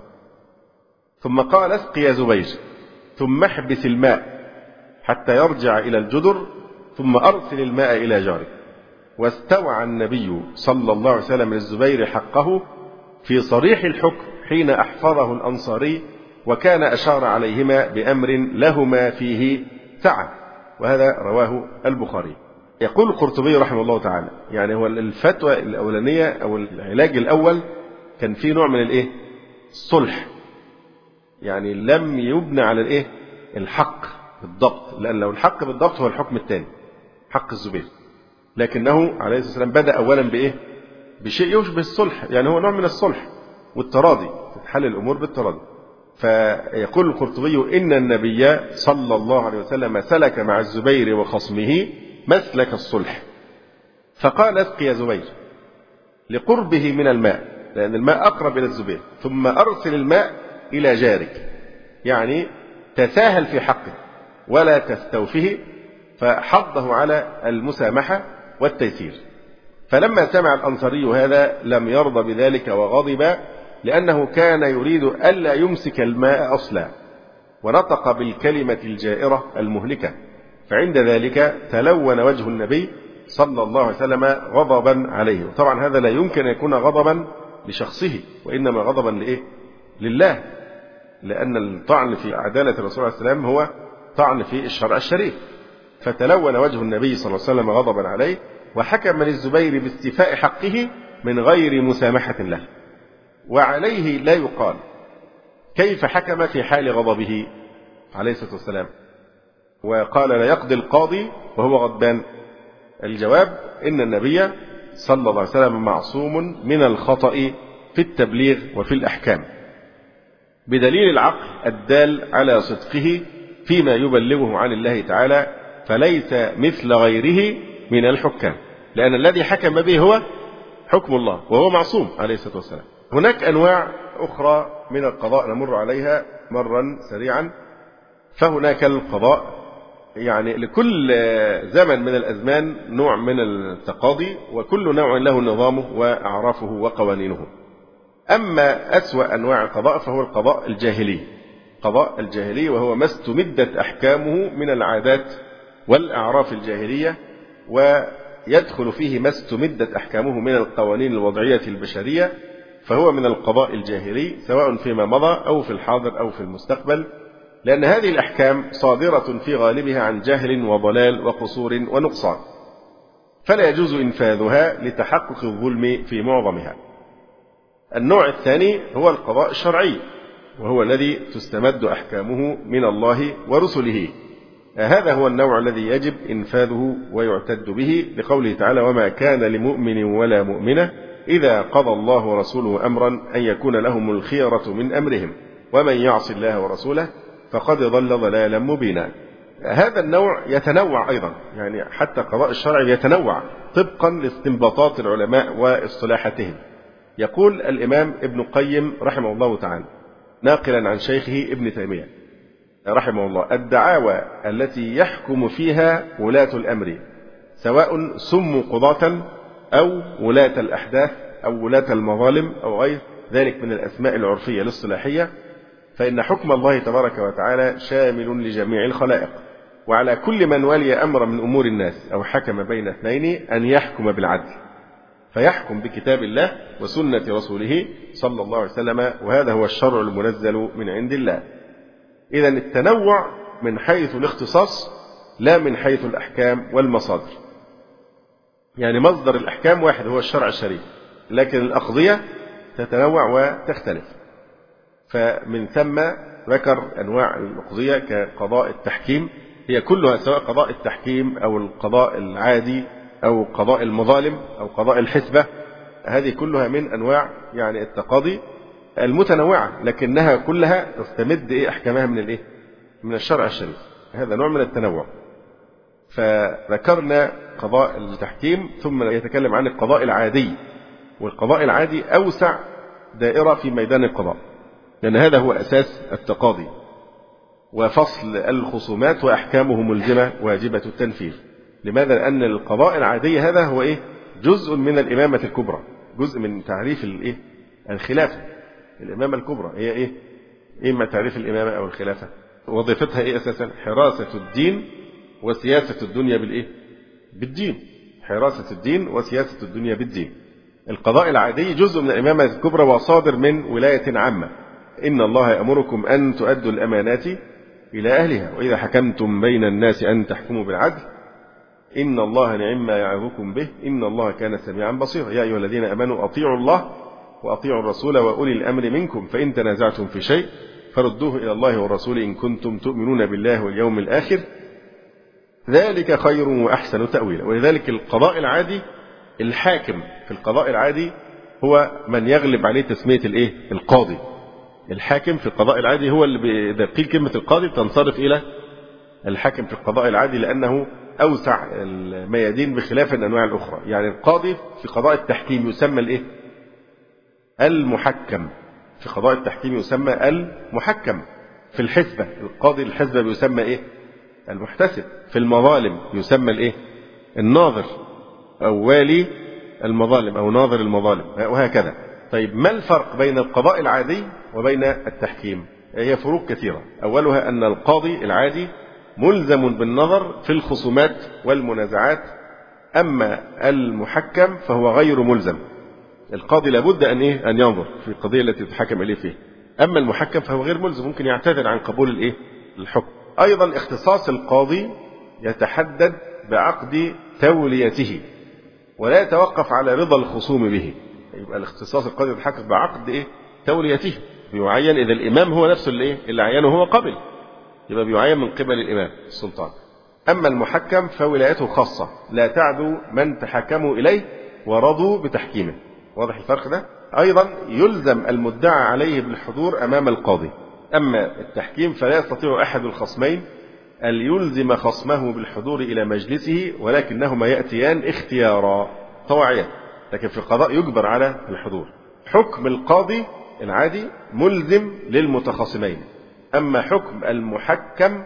ثم قال: اسق يا زبير ثم احبس الماء حتى يرجع إلى الجدر، ثم أرسل الماء إلى جارك. واستوعى النبي صلى الله عليه وسلم للزبير حقه في صريح الحكم حين أحفظه الأنصاري، وكان أشار عليهما بأمر لهما فيه سعة. وهذا رواه البخاري. يقول القرطبي رحمه الله تعالى، يعني هو الفتوى الأولانية أو العلاج الأول كان فيه نوع من الصلح، يعني لم يبنى على الحق بالضبط، لأن لو الحق بالضبط هو الحكم الثاني حق الزبير، لكنه عليه الصلاة والسلام بدأ أولا بشيء يشبه الصلح، يعني هو نوع من الصلح والتراضي، تتحل الأمور بالتراضي. فيقول القرطبي: إن النبي صلى الله عليه وسلم سلك مع الزبير وخصمه مسلك الصلح، فقال: اسق يا زبير لقربه من الماء، لأن الماء أقرب إلى الزبير، ثم أرسل الماء إلى جارك، يعني تساهل في حقه ولا تستوفه، فحضه على المسامحة والتيسير. فلما سمع الأنصاري هذا لم يرضى بذلك وغضب، لأنه كان يريد ألا يمسك الماء أصلا، ونطق بالكلمة الجائرة المهلكة. فعند ذلك تلون وجه النبي صلى الله عليه وسلم غضبا عليه. وطبعا هذا لا يمكن أن يكون غضبا لشخصه، وإنما غضبا لله، لأن الطعن في عدالة الرسول عليه السلام هو طعن في الشرع الشريف. فتلون وجه النبي صلى الله عليه وسلم غضبا عليه، وحكم للزبير باستيفاء حقه من غير مسامحة له. وعليه لا يقال كيف حكم في حال غضبه عليه الصلاة والسلام، وقال: لا يقضي القاضي وهو غضبان. الجواب: إن النبي صلى الله عليه وسلم معصوم من الخطأ في التبليغ وفي الأحكام، بدليل العقل الدال على صدقه فيما يبلغه عن الله تعالى، فليس مثل غيره من الحكام، لأن الذي حكم به هو حكم الله، وهو معصوم عليه الصلاة والسلام. هناك أنواع أخرى من القضاء نمر عليها مرا سريعا. فهناك القضاء، يعني لكل زمن من الأزمان نوع من التقاضي، وكل نوع له نظامه وأعرافه وقوانينه. أما أسوأ أنواع القضاء فهو القضاء الجاهلي. قضاء الجاهلي وهو ما استمدت أحكامه من العادات والأعراف الجاهلية، ويدخل فيه ما استمدت أحكامه من القوانين الوضعية البشرية، فهو من القضاء الجاهلي سواء فيما مضى أو في الحاضر أو في المستقبل، لأن هذه الأحكام صادرة في غالبها عن جهل وضلال وقصور ونقصان، فلا يجوز إنفاذها لتحقق الظلم في معظمها. النوع الثاني هو القضاء الشرعي، وهو الذي تستمد أحكامه من الله ورسله. هذا هو النوع الذي يجب إنفاذه ويعتد به، لقوله تعالى: وما كان لمؤمن ولا مؤمنة إذا قضى الله ورسوله أمرا أن يكون لهم الخيرة من أمرهم ومن يعص الله ورسوله فقد ضل ضلالا مبينا. هذا النوع يتنوع أيضا، يعني حتى القضاء الشرعي يتنوع طبقا لاستنباطات العلماء واصطلاحاتهم. يقول الإمام ابن القيم رحمه الله تعالى ناقلا عن شيخه ابن تيمية رحمه الله: الدعاوى التي يحكم فيها ولاة الأمر، سواء سموا قضاة أو ولاة الأحداث أو ولاة المظالم أو غير ذلك من الأسماء العرفية الاصطلاحية، فإن حكم الله تبارك وتعالى شامل لجميع الخلائق، وعلى كل من ولي أمر من أمور الناس أو حكم بين اثنين أن يحكم بالعدل. فيحكم بكتاب الله وسنة رسوله صلى الله عليه وسلم، وهذا هو الشرع المنزل من عند الله. إذن التنوع من حيث الاختصاص لا من حيث الأحكام والمصادر. يعني مصدر الأحكام واحد هو الشرع الشريف، لكن الأقضية تتنوع وتختلف. فمن ثم ذكر أنواع الأقضية كقضاء التحكيم، هي كلها سواء قضاء التحكيم أو القضاء العادي أو قضاء المظالم أو قضاء الحسبة، هذه كلها من أنواع يعني التقاضي المتنوعة، لكنها كلها تستمد أحكامها من من الشرع الشريف. هذا نوع من التنوع. فذكرنا قضاء التحكيم، ثم يتكلم عن القضاء العادي، والقضاء العادي أوسع دائرة في ميدان القضاء، لأن هذا هو أساس التقاضي وفصل الخصومات وأحكامه ملزمة واجبة التنفيذ. لماذا؟ لأن القضاء العادي هذا هو جزء من الإمامة الكبرى، جزء من تعريف الخلافة. الإمامة الكبرى هي ما تعريف الإمامة أو الخلافة؟ وظيفتها أساسا؟ حراسة الدين وسياسة الدنيا بالدين. حراسة الدين وسياسة الدنيا بالدين. القضاء العادي جزء من الإمامة الكبرى وصادر من ولاية عامة. إن الله يأمركم أن تؤدوا الأمانات إلى أهلها وإذا حكمتم بين الناس أن تحكموا بالعدل إن الله نعم ما يعظكم به إن الله كان سميعا بصيرا. يا أيها الذين آمنوا أطيعوا الله وأطيعوا الرسول وأولي الأمر منكم فإن تنازعتم في شيء فردوه إلى الله والرسول إن كنتم تؤمنون بالله واليوم الآخر ذلك خير وأحسن تأويلا. ولذلك القضاء العادي، الحاكم في القضاء العادي هو من يغلب عليه تسمية القاضي. الحاكم في القضاء العادي هو اللي إذا قيل كلمة القاضي تنصرف إلى الحاكم في القضاء العادي، لأنه أوسع الميادين بخلاف الأنواع الأخرى. يعني القاضي في قضاء التحكيم يسمى المحكم. في قضاء التحكيم يسمى المحكم. في الحسبة القاضي الحسبة بيسمى المحتسب. في المظالم يسمى الناظر أو والي المظالم أو ناظر المظالم، وهكذا. طيب ما الفرق بين القضاء العادي وبين التحكيم؟ هي فروق كثيرة. أولها أن القاضي العادي ملزم بالنظر في الخصومات والمنازعات، أما المحكم فهو غير ملزم. القاضي لابد أن ينظر في القضية التي تحكم إليه فيه، أما المحكم فهو غير ملزم، ممكن يعتذر عن قبول الحكم. أيضا اختصاص القاضي يتحدد بعقد توليته ولا يتوقف على رضا الخصوم به. يبقى الاختصاص القاضي يتحقق بعقد توليته، بيعين إذا الإمام هو نفسه اللي عينه هو قبل، يبقى بيعين من قبل الإمام السلطان. أما المحكم فولايته خاصة لا تعدو من تحكموا إليه ورضوا بتحكيمه. واضح الفرق ده؟ أيضا يلزم المدعى عليه بالحضور أمام القاضي. أما التحكيم فلا يستطيع أحد الخصمين أن يلزم خصمه بالحضور إلى مجلسه، ولكنهما يأتيان اختيارا طواعية، لكن في القضاء يجبر على الحضور. حكم القاضي العادي ملزم للمتخاصمين، أما حكم المحكم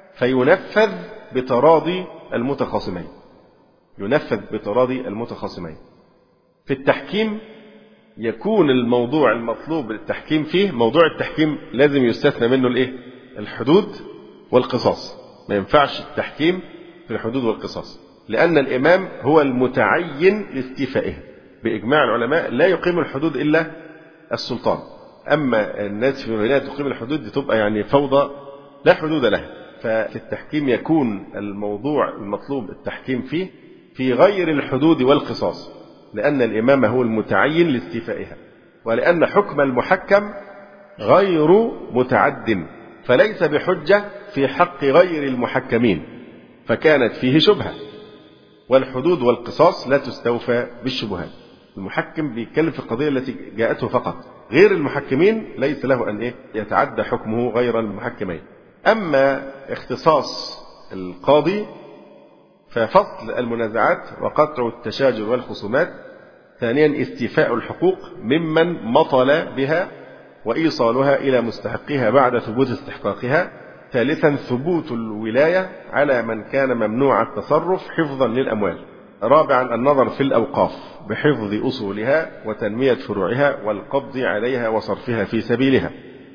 فينفذ بتراضي المتخاصمين. ينفذ بتراضي المتخاصمين. في التحكيم يكون الموضوع المطلوب للتحكيم فيه، موضوع التحكيم لازم يستثنى منه الحدود والقصاص. ما ينفعش التحكيم في الحدود والقصاص، لأن الإمام هو المتعين لاستيفائه. بإجماع العلماء لا يقيم الحدود إلا السلطان. أما الناس في ولايات تقيم الحدود دي تبقى فوضى لا حدود لها. ففي التحكيم يكون الموضوع المطلوب التحكيم فيه في غير الحدود والقصاص، لأن الإمام هو المتعين لاستيفائها، ولأن حكم المحكم غير متعد فليس بحجة في حق غير المحكمين، فكانت فيه شبهة. والحدود والقصاص لا تستوفى بالشبهات. المحكم بيتكلم في القضية التي جاءته فقط، غير المحكمين ليس له أن يتعدى حكمه غير المحكمين. أما اختصاص القاضي ففصل المنازعات وقطع التشاجر والخصومات. ثانيا استيفاء الحقوق ممن مطل بها وإيصالها إلى مستحقها بعد ثبوت استحقاقها. ثالثا ثبوت الولاية على من كان ممنوع التصرف حفظا للأموال. رابعا النظر في الأوقاف بحفظ أصولها وتنمية فروعها والقبض عليها وصرفها في سبيلها.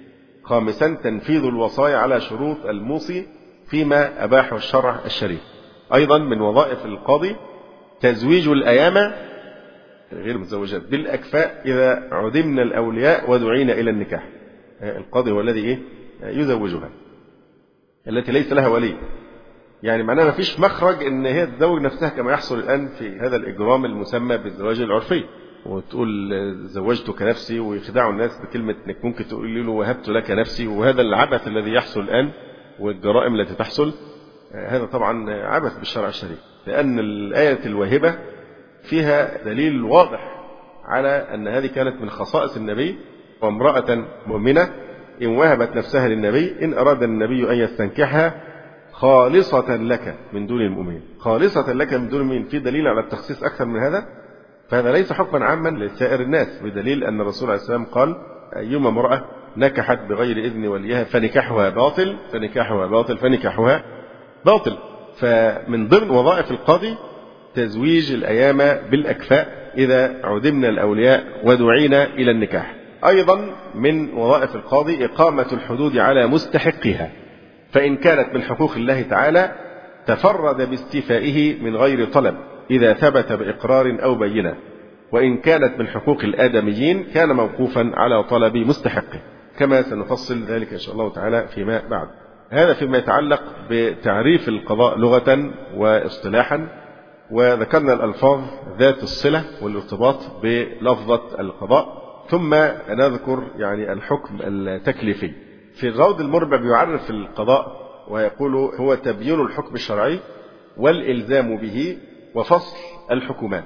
خامسا تنفيذ الوصايا على شروط الموصي فيما أباحه الشرع الشريف. أيضا من وظائف القاضي تزويج الأيامة غير متزوجات بالأكفاء إذا عدمنا الأولياء ودعينا إلى النكاح. القاضي هو الذي يزوجها التي ليس لها ولي. يعني معناها ما فيش مخرج ان هي تزوج نفسها كما يحصل الآن في هذا الإجرام المسمى بالزواج العرفي، وتقول زوجتك نفسي، ويخدعوا الناس بكلمة انك ممكن تقول له وهبت لك نفسي. وهذا العبث الذي يحصل الآن والجرائم التي تحصل، هذا طبعا عبث بالشرع الشريف، لأن الآية الواهبة فيها دليل واضح على أن هذه كانت من خصائص النبي. وامرأة مؤمنة إن وهبت نفسها للنبي إن أراد النبي أن يستنكحها خالصة لك من دون المؤمنين. خالصة لك من دون المؤمنين، في دليل على التخصيص أكثر من هذا؟ فهذا ليس حكما عاما لسائر الناس، بدليل أن الرسول عليه السلام قال أيما امرأة نكحت بغير إذن وليها فنكاحها باطل فنكاحها باطل فنكاحها باطل. فمن ضمن وظائف القاضي تزويج الأيامى بالأكفاء إذا عدمنا الأولياء ودعينا إلى النكاح. أيضا من وظائف القاضي إقامة الحدود على مستحقها، فإن كانت من حقوق الله تعالى تفرد باستيفائه من غير طلب إذا ثبت بإقرار أو بينة، وإن كانت من حقوق الآدميين كان موقوفا على طلب مستحقه، كما سنفصل ذلك إن شاء الله تعالى فيما بعد. هذا فيما يتعلق بتعريف القضاء لغة واصطلاحا، وذكرنا الألفاظ ذات الصلة والارتباط بلفظة القضاء، ثم نذكر يعني الحكم التكليفي. في الروض المربع بيعرف القضاء ويقول هو تبيين الحكم الشرعي والإلزام به وفصل الحكومات.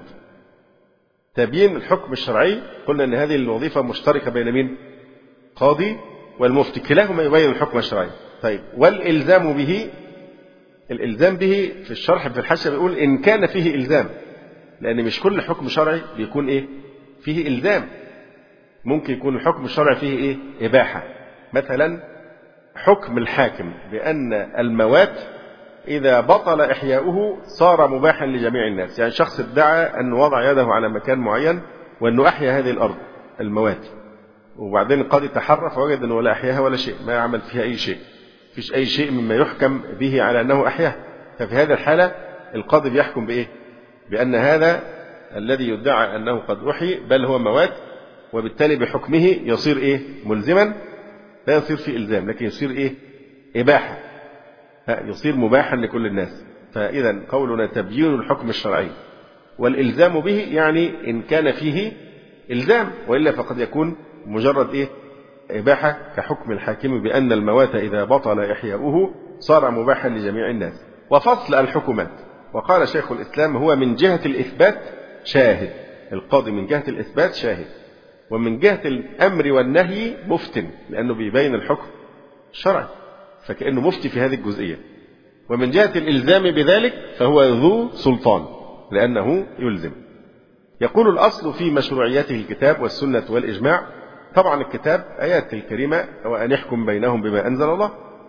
تبيين الحكم الشرعي قلنا أن هذه الوظيفة مشتركة بين مين؟ قاضي والمفتي، كلاهما يبين الحكم الشرعي. طيب والإلزام به، الإلزام به في الشرح في الحاشية بيقول إن كان فيه إلزام، لأن مش كل حكم شرعي بيكون فيه إلزام. ممكن يكون الحكم الشرعي فيه إباحة. مثلا حكم الحاكم بأن الموات إذا بطل إحياؤه صار مباحا لجميع الناس. يعني شخص ادعى أن وضع يده على مكان معين وأنه أحيا هذه الأرض الموات، وبعدين القاضي تحرف ووجد أنه لا أحياها ولا شيء، ما يعمل فيها أي شيء، فيش أي شيء مما يحكم به على أنه أحياها. ففي هذه الحالة القاضي بيحكم بأن هذا الذي يدعى أنه قد أحيي بل هو موات، وبالتالي بحكمه يصير ملزما، لا يصير فيه إلزام، لكن يصير إباحة، يصير مباحا لكل الناس. فإذا قولنا تبيين الحكم الشرعي والإلزام به يعني إن كان فيه إلزام، وإلا فقد يكون مجرد إباحة كحكم الحاكم بأن الموات إذا بطل إحياؤه صار مباحا لجميع الناس. وفصل الحكومات، وقال شيخ الإسلام هو من جهة الإثبات شاهد. القاضي من جهة الإثبات شاهد، ومن جهة الأمر والنهي مفتن، لأنه بيبين الحكم الشرعي فكأنه مفتي في هذه الجزئية. ومن جهة الإلزام بذلك فهو ذو سلطان لأنه يلزم. يقول الأصل في مشروعيته الكتاب والسنة والإجماع. طبعا الكتاب آيات الكريمة وأن يحكم بينهم بما أنزل الله،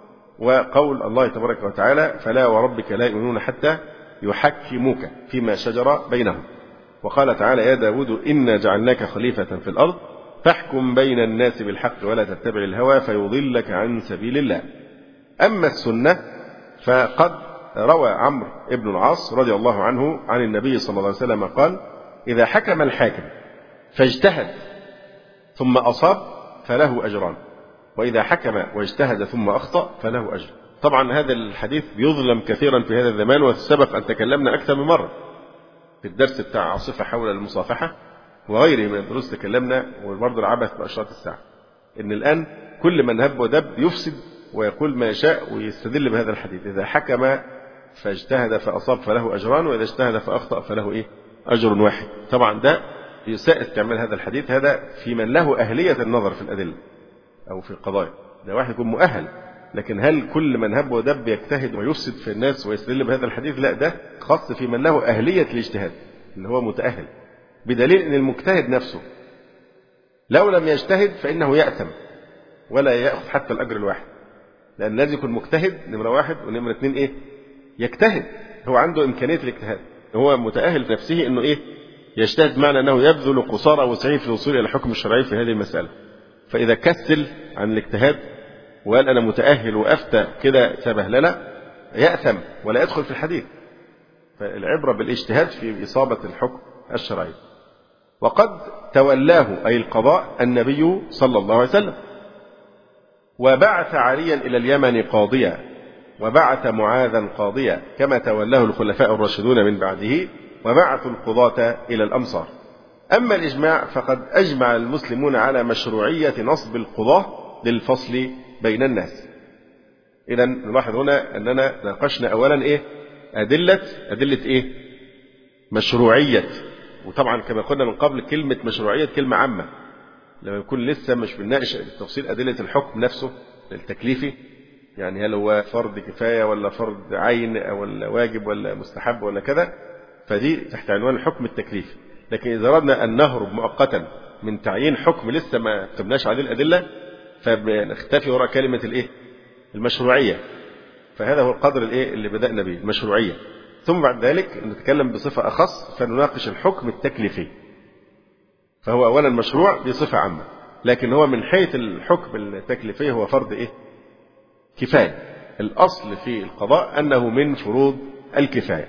وقول الله تبارك وتعالى فلا وربك لا يؤمنون حتى يحكموك فيما شجر بينهم. وقال تعالى يا داود إنا جعلناك خليفة في الأرض فاحكم بين الناس بالحق ولا تتبع الهوى فيضلك عن سبيل الله. أما السنة فقد روى عمرو بن العاص رضي الله عنه عن النبي صلى الله عليه وسلم قال إذا حكم الحاكم فاجتهد ثم أصاب فله أجران، وإذا حكم واجتهد ثم أخطأ فله أجر. طبعا هذا الحديث بيظلم كثيرا في هذا الزمان، وسبق أن تكلمنا أكثر من مرة في الدرس بتاع عاصفة حول المصافحة وغيره من الدروس تكلمنا، وبرضه العبث بأشراط الساعة، إن الآن كل من هب ودب يفسد ويقول ما يشاء ويستدل بهذا الحديث إذا حكم فاجتهد فأصاب فله أجران، وإذا اجتهد فأخطأ فله أجر واحد. طبعا ده يساء استعمال هذا الحديث، هذا في من له أهلية النظر في الأدلة أو في القضايا، ده واحد يكون مؤهل. لكن هل كل من هب ودب يجتهد ويفسد في الناس ويستدل بهذا الحديث؟ لا، ده خاص في من له أهلية الاجتهاد اللي هو متأهل، بدليل أن المجتهد نفسه لو لم يجتهد فإنه يأثم ولا يأخذ حتى الأجر الواحد، لأن لازم يكون مجتهد نمرة واحد، ونمرة اتنين يجتهد، هو عنده إمكانية الاجتهاد، هو متأهل في نفسه أنه يجتهد، معنى أنه يبذل قصارى وسعي في الوصول إلى الحكم الشرعي في هذه المسألة. فإذا كسل عن الاجتهاد وقال أنا متأهل وأفتى كده سبهللة يأثم ولا يدخل في الحديث. فالعبرة بالاجتهاد في إصابة الحكم الشرعي. وقد تولاه أي القضاء النبي صلى الله عليه وسلم، وبعث عليا إلى اليمن قاضيا، وبعث معاذا قاضيا، كما تولاه الخلفاء الراشدون من بعده، وبعثوا القضاة إلى الأمصار. أما الإجماع فقد أجمع المسلمون على مشروعية نصب القضاة للفصل بين الناس. إذا نلاحظ هنا أننا ناقشنا أولا أدلة مشروعية. وطبعا كما قلنا من قبل كلمة مشروعية كلمة عامة، لما يكون لسه مش بنناقش تفصيل أدلة الحكم نفسه التكليفي، يعني هل هو فرض كفاية ولا فرض عين ولا واجب ولا مستحب ولا كذا، فدي تحت عنوان الحكم التكليفي. لكن إذا أردنا أن نهرب مؤقتا من تعيين حكم لسه ما كتبناش عليه الأدلة، فبنختفي وراء كلمة المشروعية. فهذا هو القدر اللي بدأنا به، المشروعية. ثم بعد ذلك نتكلم بصفة أخص فنناقش الحكم التكليفي. فهو أولا مشروع بصفة عامة، لكن هو من حيث الحكم التكليفي هو فرض كفاية. الأصل في القضاء أنه من فروض الكفاية،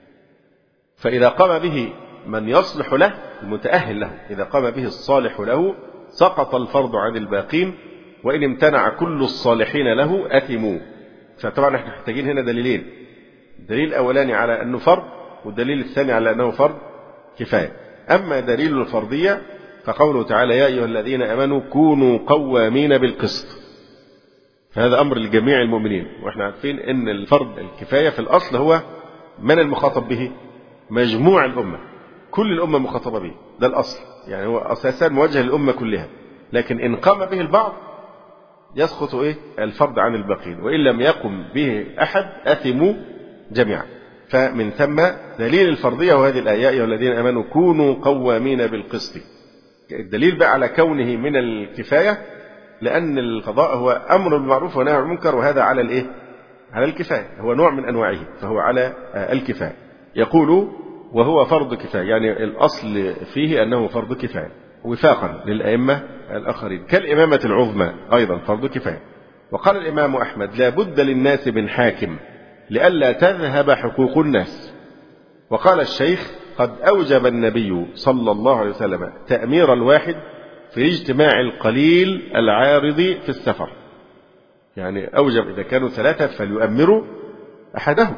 فإذا قام به من يصلح له المتأهل له، إذا قام به الصالح له سقط الفرض عن الباقين، وإن امتنع كل الصالحين له أثموا. فطبعا احنا محتاجين هنا دليلين، الدليل الأولاني على أنه فرض، والدليل الثاني على أنه فرض كفاية. أما دليل الفرضية فقوله تعالى يا أيها الذين آمنوا كونوا قوامين بالقسط، فهذا أمر لجميع المؤمنين. وإحنا عارفين أن الفرض الكفاية في الأصل هو من المخاطب به؟ مجموع الأمة، كل الأمة مخاطبة به، ده الأصل، يعني هو أساسا موجه للأمة كلها. لكن إن قام به البعض يسقط الفرض عن الباقين، وإن لم يقم به أحد أثموا جميعا. فمن ثم دليل الفرضية وهذه الآية يا أيها الذين آمنوا كونوا قوامين بالقسط. الدليل بقى على كونه من الكفاية، لأن القضاء هو أمر بالمعروف ونهي عن المنكر، وهذا على على الكفاية، هو نوع من أنواعه، فهو على الكفاية. يقول وهو فرض كفاية، يعني الأصل فيه أنه فرض كفاية وفاقا للأئمة الآخرين، كالإمامة العظمى أيضا فرض كفاية. وقال الإمام أحمد لا بد للناس من حاكم لئلا تذهب حقوق الناس. وقال الشيخ قد أوجب النبي صلى الله عليه وسلم تأمير الواحد في اجتماع القليل العارض في السفر، يعني أوجب إذا كانوا ثلاثة فليؤمروا أحدهم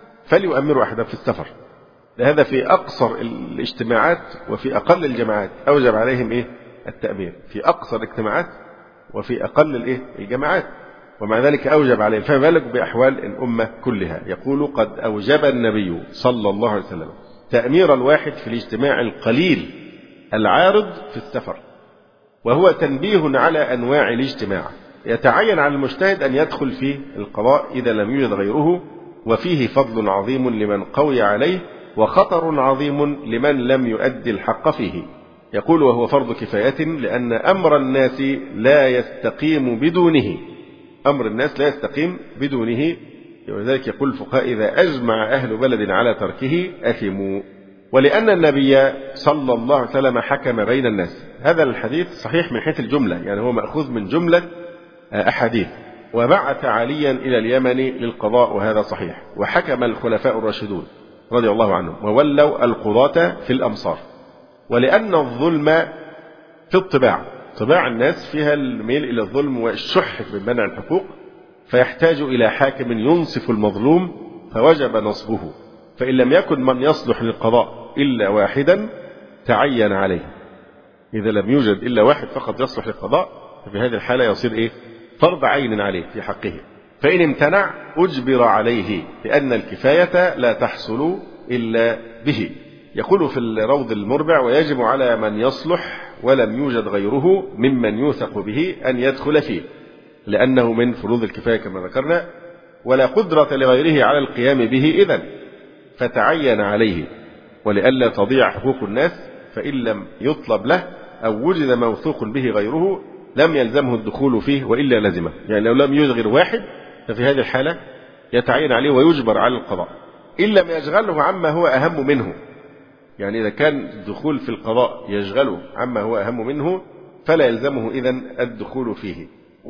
في السفر. هذا في أقصر الاجتماعات وفي أقل الجماعات أوجب عليهم التأمير، في أقصر الاجتماعات وفي أقل الجماعات، ومع ذلك أوجب عليهم، فما بالك بأحوال الأمة كلها. يقول قد أوجب النبي صلى الله عليه وسلم تأمير الواحد في الاجتماع القليل العارض في السفر، وهو تنبيه على أنواع الاجتماع. يتعين على المجتهد أن يدخل في القضاء إذا لم يوجد غيره، وفيه فضل عظيم لمن قوي عليه وخطر عظيم لمن لم يؤدي الحق فيه. يقول وهو فرض كفاية لأن أمر الناس لا يستقيم بدونه، أمر الناس لا يستقيم بدونه، ولذلك يقول الفقهاء إذا أجمع أهل بلد على تركه أثموا. ولأن النبي صلى الله عليه وسلم حكم بين الناس. هذا الحديث صحيح من حيث الجملة، يعني هو مأخوذ من جملة أحاديث. وبعث عليا إلى اليمن للقضاء، وهذا صحيح. وحكم الخلفاء الراشدون رضي الله عنهم وولوا القضاة في الأمصار. ولأن الظلم في الطباع، طباع الناس فيها الميل إلى الظلم والشح بمنع الحقوق، فيحتاج إلى حاكم ينصف المظلوم، فوجب نصبه. فإن لم يكن من يصلح للقضاء إلا واحدا تعين عليه، إذا لم يوجد إلا واحد فقط يصلح للقضاء، ففي هذه الحالة يصير فرض عين عليه في حقه. فإن امتنع أجبر عليه، لأن الكفاية لا تحصل إلا به. يقول في الروض المربع ويجب على من يصلح ولم يوجد غيره ممن يوثق به أن يدخل فيه، لأنه من فروض الكفاية كما ذكرنا، ولا قدرة لغيره على القيام به إذن فتعين عليه، ولئلا تضيع حقوق الناس. فإن لم يطلب له أو وجد موثوق به غيره لم يلزمه الدخول فيه، وإلا لزمه. يعني لو لم يوجد غير واحد ففي هذه الحالة يتعين عليه ويجبر على القضاء، إن لم يشغله عما هو أهم منه. يعني إذا كان الدخول في القضاء يشغله عما هو أهم منه فلا يلزمه إذن الدخول فيه.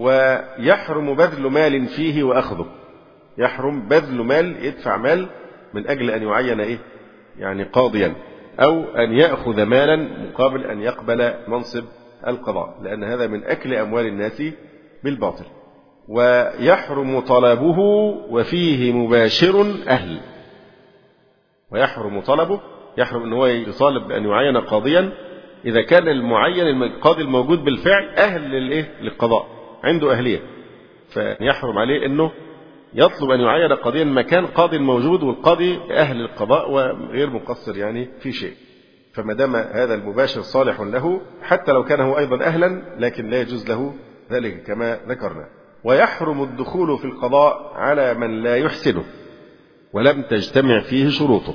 ويحرم بذل مال فيه وأخذه، يحرم بذل مال، يدفع مال من أجل أن يعين يعني قاضيا، أو أن يأخذ مالا مقابل أن يقبل منصب القضاء، لأن هذا من أكل أموال الناس بالباطل. ويحرم طلبه وفيه مباشر أهل. ويحرم طلبه، يحرم أن هو يطالب بأن يعين قاضيا إذا كان المعين القاضي الموجود بالفعل أهل للقضاء، عنده أهلية، فيحرم عليه أنه يطلب أن يعين قاضيا مكان قاضي موجود، والقاضي أهل القضاء وغير مقصر يعني في شيء. فما دام هذا المباشر صالح له حتى لو كان هو أيضا أهلا، لكن لا يجوز له ذلك كما ذكرنا. ويحرم الدخول في القضاء على من لا يحسنه ولم تجتمع فيه شروطه.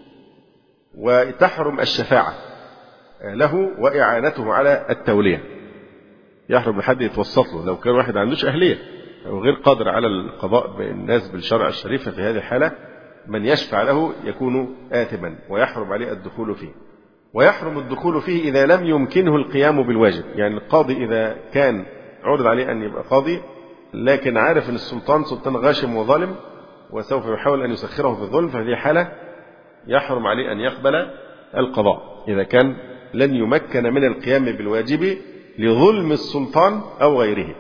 وتحرم الشفاعة له وإعانته على التولية. يحرم لحد يتوسط له لو كان واحد ما عندوش أهلية أو غير قادر على القضاء بالناس بالشرع الشريف، في هذه الحالة من يشفع له يكون آثما ويحرم عليه الدخول فيه. ويحرم الدخول فيه إذا لم يمكنه القيام بالواجب. يعني القاضي إذا كان عرض عليه أن يبقى قاضي لكن عارف أن السلطان سلطان غاشم وظالم وسوف يحاول أن يسخره في الظلم، فهذه حالة يحرم عليه أن يقبل القضاء إذا كان لن يمكن من القيام بالواجب لظلم السلطان أو غيره.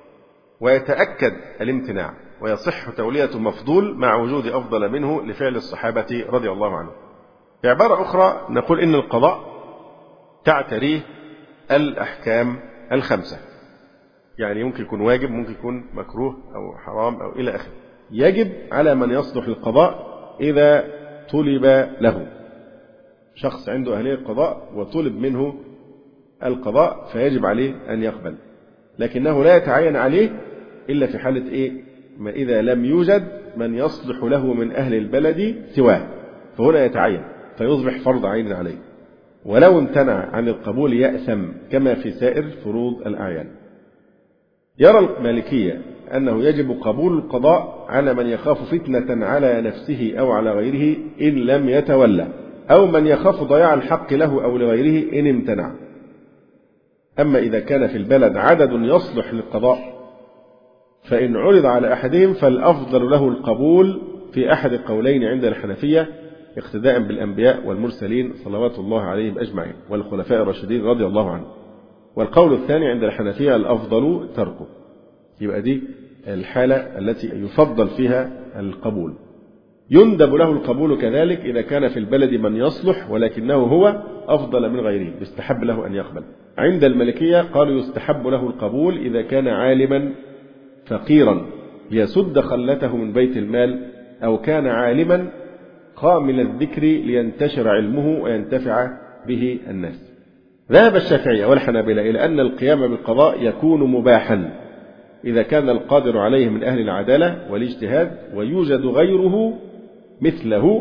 ويتأكد الامتناع ويصح تولية مفضول مع وجود أفضل منه لفعل الصحابة رضي الله عنهم. بعبارة أخرى نقول إن القضاء تعتريه الأحكام الخمسة، يعني ممكن يكون واجب، ممكن يكون مكروه أو حرام أو إلى آخره. يجب على من يصلح للقضاء إذا طلب له، شخص عنده أهلية القضاء وطلب منه القضاء فيجب عليه أن يقبل، لكنه لا يتعين عليه إلا في حالة ما إذا لم يوجد من يصلح له من أهل البلد سواه، فهنا يتعين فيصبح فرض عين عليه. ولو امتنع عن القبول يأثم كما في سائر فروض الأعيان. يرى المالكية أنه يجب قبول القضاء على من يخاف فتنة على نفسه أو على غيره إن لم يتولى، أو من يخاف ضياع الحق له أو لغيره إن امتنع. أما إذا كان في البلد عدد يصلح للقضاء فإن عرض على أحدهم فالأفضل له القبول في أحد القولين عند الحنفية اقتداء بالأنبياء والمرسلين صلوات الله عليهم أجمعين والخلفاء الراشدين رضي الله عنهم. والقول الثاني عند الحنفية الأفضل تركه. يبقى دي الحالة التي يفضل فيها القبول. يندب له القبول كذلك إذا كان في البلد من يصلح ولكنه هو أفضل من غيره، يستحب له أن يقبل. عند المالكية قالوا يستحب له القبول إذا كان عالما فقيرا ليسد خلته من بيت المال، أو كان عالما قامل الذكر لينتشر علمه وينتفع به الناس. ذهب الشافعية والحنابلة إلى أن القيام بالقضاء يكون مباحا إذا كان القادر عليه من أهل العدالة والاجتهاد ويوجد غيره مثله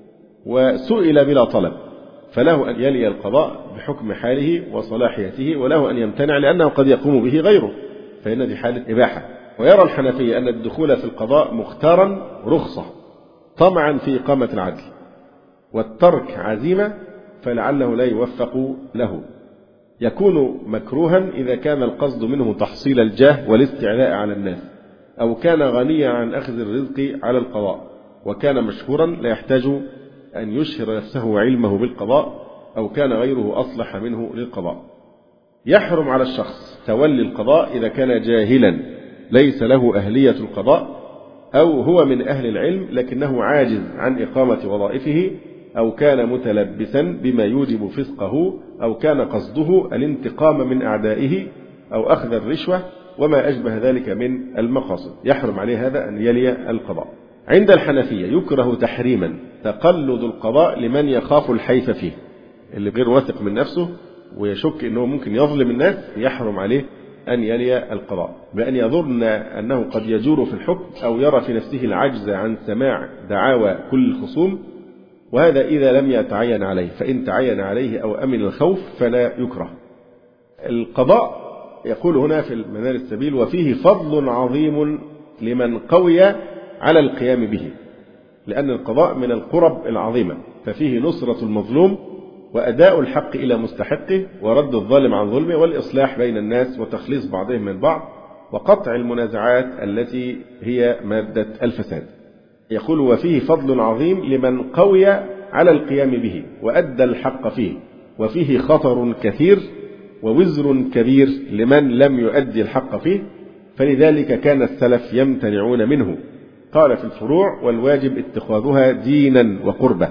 وسئل بلا طلب، فله أن يلي القضاء بحكم حاله وصلاحيته، وله أن يمتنع لأنه قد يقوم به غيره، فإن دي حالة إباحة. ويرى الحنفية أن الدخول في القضاء مختارا رخصة طمعا في إقامة العدل، والترك عزيمة فلعله لا يوفق له. يكون مكروها إذا كان القصد منه تحصيل الجاه والاستعلاء على الناس، أو كان غنيا عن أخذ الرزق على القضاء، وكان مشهورا لا يحتاج أن يشهر نفسه وعلمه بالقضاء، أو كان غيره أصلح منه للقضاء. يحرم على الشخص تولي القضاء إذا كان جاهلا ليس له أهلية القضاء، أو هو من أهل العلم لكنه عاجز عن إقامة وظائفه، أو كان متلبسا بما يوجب فسقه، أو كان قصده الانتقام من أعدائه أو أخذ الرشوة وما أشبه ذلك من المقاصد. يحرم عليه هذا أن يلي القضاء. عند الحنفية يكره تحريما تقلد القضاء لمن يخاف الحيف فيه، اللي غير واثق من نفسه ويشك أنه ممكن يظلم الناس، يحرم عليه أن يلي القضاء بأن يظن أنه قد يجور في الحكم، أو يرى في نفسه العجز عن سماع دعاوى كل الخصوم، وهذا إذا لم يتعين عليه. فإن تعين عليه أو أمن الخوف فلا يكره. القضاء يقول هنا في المنار السبيل وفيه فضل عظيم لمن قوي على القيام به، لأن القضاء من القرب العظيمة، ففيه نصرة المظلوم وأداء الحق إلى مستحقه ورد الظالم عن ظلمه والإصلاح بين الناس وتخليص بعضهم من بعض وقطع المنازعات التي هي مادة الفساد. يقول وفيه فضل عظيم لمن قوي على القيام به وأدى الحق فيه، وفيه خطر كثير ووزر كبير لمن لم يؤدي الحق فيه، فلذلك كان السلف يمتنعون منه. قال في الفروع: والواجب اتخاذها دينا وقربة،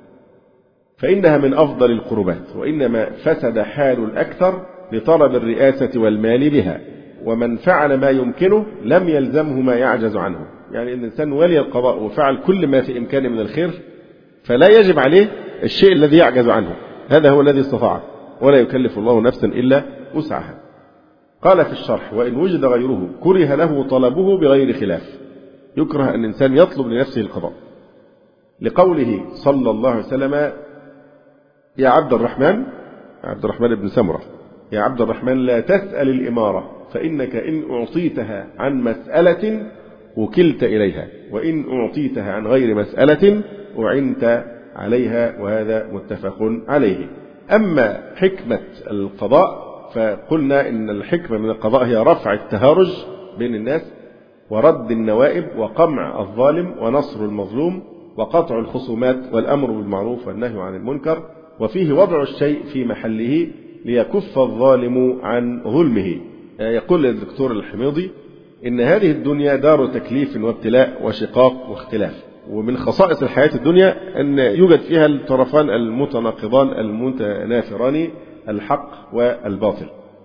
فإنها من أفضل القربات، وإنما فسد حال الأكثر لطلب الرئاسة والمال بها، ومن فعل ما يمكنه لم يلزمه ما يعجز عنه. يعني إن الإنسان ولي القضاء وفعل كل ما في إمكانه من الخير، فلا يجب عليه الشيء الذي يعجز عنه، هذا هو الذي استطاعه، ولا يكلف الله نفسا إلا وسعها. قال في الشرح: وإن وجد غيره كره له طلبه بغير خلاف، يكره أن الإنسان يطلب لنفسه القضاء، لقوله صلى الله عليه وسلم: يا عبد الرحمن بن سمرة، يا عبد الرحمن لا تسأل الإمارة، فإنك إن أعطيتها عن مسألة وكلت إليها، وإن أعطيتها عن غير مسألة أعنت عليها، وهذا متفق عليه. أما حكمة القضاء فقلنا إن الحكمة من القضاء هي رفع التهارج بين الناس، ورد النوائب، وقمع الظالم، ونصر المظلوم، وقطع الخصومات، والأمر بالمعروف والنهي عن المنكر، وفيه وضع الشيء في محله ليكف الظالم عن ظلمه. يقول الدكتور الحميضي إن هذه الدنيا دار تكليف وابتلاء وشقاق واختلاف، ومن خصائص الحياة الدنيا أن يوجد فيها الطرفان المتناقضان المتنافران، الحق والباطل.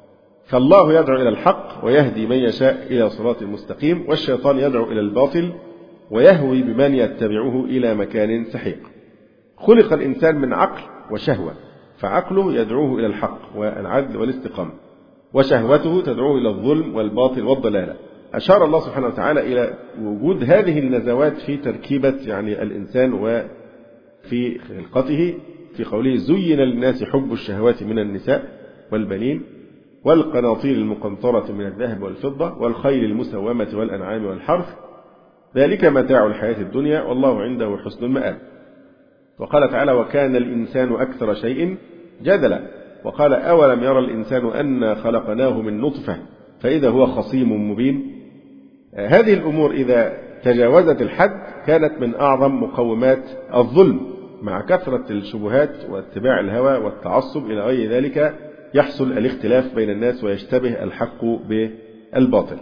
فالله يدعو إلى الحق ويهدي من يشاء إلى صراط مستقيم، والشيطان يدعو إلى الباطل ويهوي بمن يتبعه إلى مكان سحيق. خلق الإنسان من عقل وشهوة، فعقله يدعوه إلى الحق والعدل والاستقامة، وشهوته تدعوه إلى الظلم والباطل والضلالة. أشار الله سبحانه وتعالى إلى وجود هذه النزوات في تركيبة الإنسان وفي خلقته، في قوله: زين للناس حب الشهوات من النساء والبنين والقناطير المقنطرة من الذهب والفضة والخيل المسومة والأنعام والحرث، ذلك متاع الحياة الدنيا والله عنده حسن المآب. وقال تعالى: وكان الإنسان أكثر شيء جدلا. وقال: أولم يرى الإنسان أنا خلقناه من نطفة فإذا هو خصيم مبين. هذه الأمور إذا تجاوزت الحد كانت من أعظم مقومات الظلم، مع كثرة الشبهات واتباع الهوى والتعصب إلى غير ذلك يحصل الاختلاف بين الناس ويشتبه الحق بالباطل.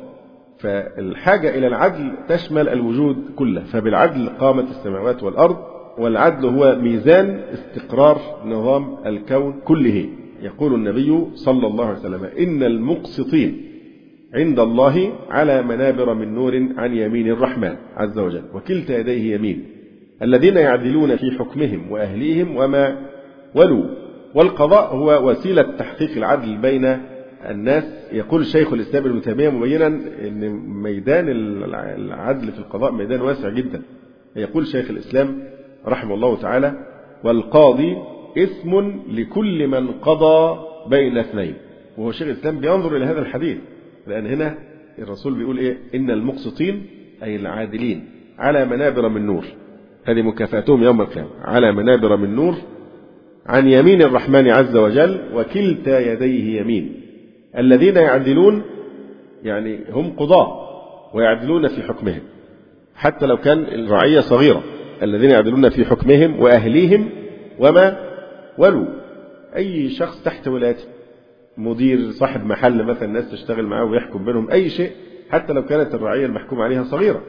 فالحاجة إلى العدل تشمل الوجود كله، فبالعدل قامت السماوات والأرض، والعدل هو ميزان استقرار نظام الكون كله. يقول النبي صلى الله عليه وسلم: إن المقسطين عند الله على منابر من نور عن يمين الرحمن عز وجل، وكلتا يديه يمين، الذين يعدلون في حكمهم وأهليهم وما ولوا. والقضاء هو وسيلة تحقيق العدل بين الناس. يقول شيخ الإسلام ابن تيمية مبينا أن ميدان العدل في القضاء ميدان واسع جدا. يقول شيخ الإسلام رحمه الله تعالى: والقاضي اسم لكل من قضى بين اثنين. وهو شيخ الإسلام بينظر إلى هذا الحديث، لأن هنا الرسول بيقول إيه؟ إن المقسطين أي العادلين على منابر من نور، هذه مكافاتهم يوم القيامة، على منابر من نور عن يمين الرحمن عز وجل، وكلتا يديه يمين. الذين يعدلون يعني هم قضاة ويعدلون في حكمهم حتى لو كان الرعية صغيرة، الذين يعدلون في حكمهم وأهليهم وما ولوا. أي شخص تحت ولايته، مدير، صاحب محل مثلا، الناس تشتغل معه ويحكم بينهم أي شيء، حتى لو كانت الرعية المحكوم عليها صغيرة،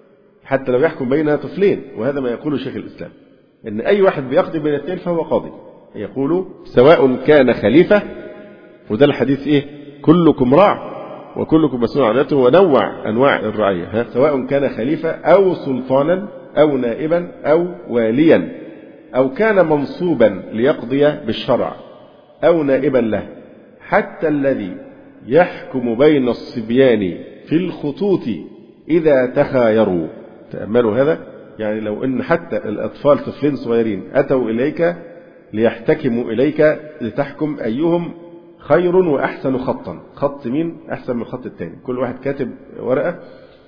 حتى لو يحكم بينها طفلين. وهذا ما يقوله شيخ الإسلام، إن أي واحد بيقضي بين اثنين فهو قاضي. يقول: سواء كان خليفة، وده الحديث إيه؟ كلكم راع وكلكم مسؤول عن رعيته، ونوع أنواع الرعية، سواء كان خليفة أو سلطانا أو نائبا أو واليا، أو كان منصوبا ليقضي بالشرع أو نائبا له، حتى الذي يحكم بين الصبيان في الخطوط إذا تخايروا. تأملوا هذا، يعني لو أن حتى الأطفال طفلين صغيرين أتوا إليك ليحتكموا إليك لتحكم أيهم خير وأحسن خطا، خط مين أحسن من الخط الثاني، كل واحد كاتب ورقة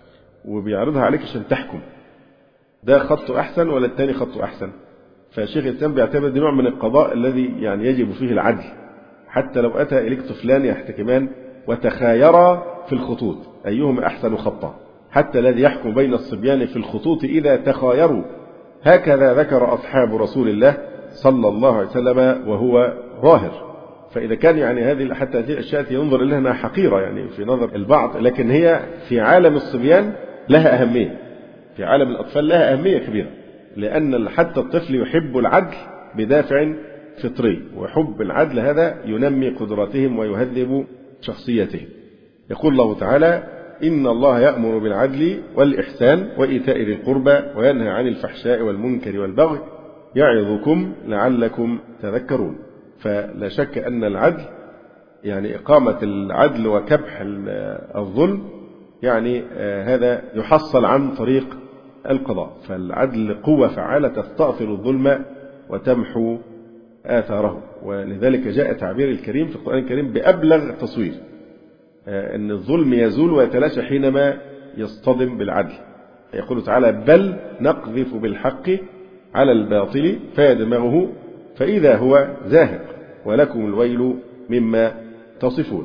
وبيعرضها عليك عشان تحكم، ده خط أحسن ولا الثاني خط أحسن. فالشيخ الإسلام بيعتبر دي نوع من القضاء الذي يعني يجب فيه العدل، حتى لو أتى إليك طفلان يحتكمان وتخايرا في الخطوط أيهما أحسن خطا، حتى الذي يحكم بين الصبيان في الخطوط إذا تخايروا هكذا ذكر أصحاب رسول الله صلى الله عليه وسلم وهو ظاهر. فإذا كان يعني هذه حتى هذه الأشياء ينظر إليها أنها حقيرة يعني في نظر البعض، لكن هي في عالم الصبيان لها أهمية، في عالم الأطفال لها أهمية كبيرة، لأن حتى الطفل يحب العدل بدافع فطري، وحب العدل هذا ينمي قدراتهم ويهذب شخصيتهم. يقول الله تعالى: إن الله يأمر بالعدل والإحسان وإيتاء ذي القربى وينهى عن الفحشاء والمنكر والبغي يعظكم لعلكم تذكرون. فلا شك أن العدل يعني إقامة العدل وكبح الظلم يعني هذا يحصل عن طريق القضاء. فالعدل قوة فعالة تستأصل الظلم وتمحو آثاره، ولذلك جاء تعبير الكريم في القرآن الكريم بأبلغ تصوير، أن الظلم يزول ويتلاشى حينما يصطدم بالعدل. يقول تعالى: بل نقذف بالحق على الباطل فيدمغه فإذا هو زاهق ولكم الويل مما تصفون.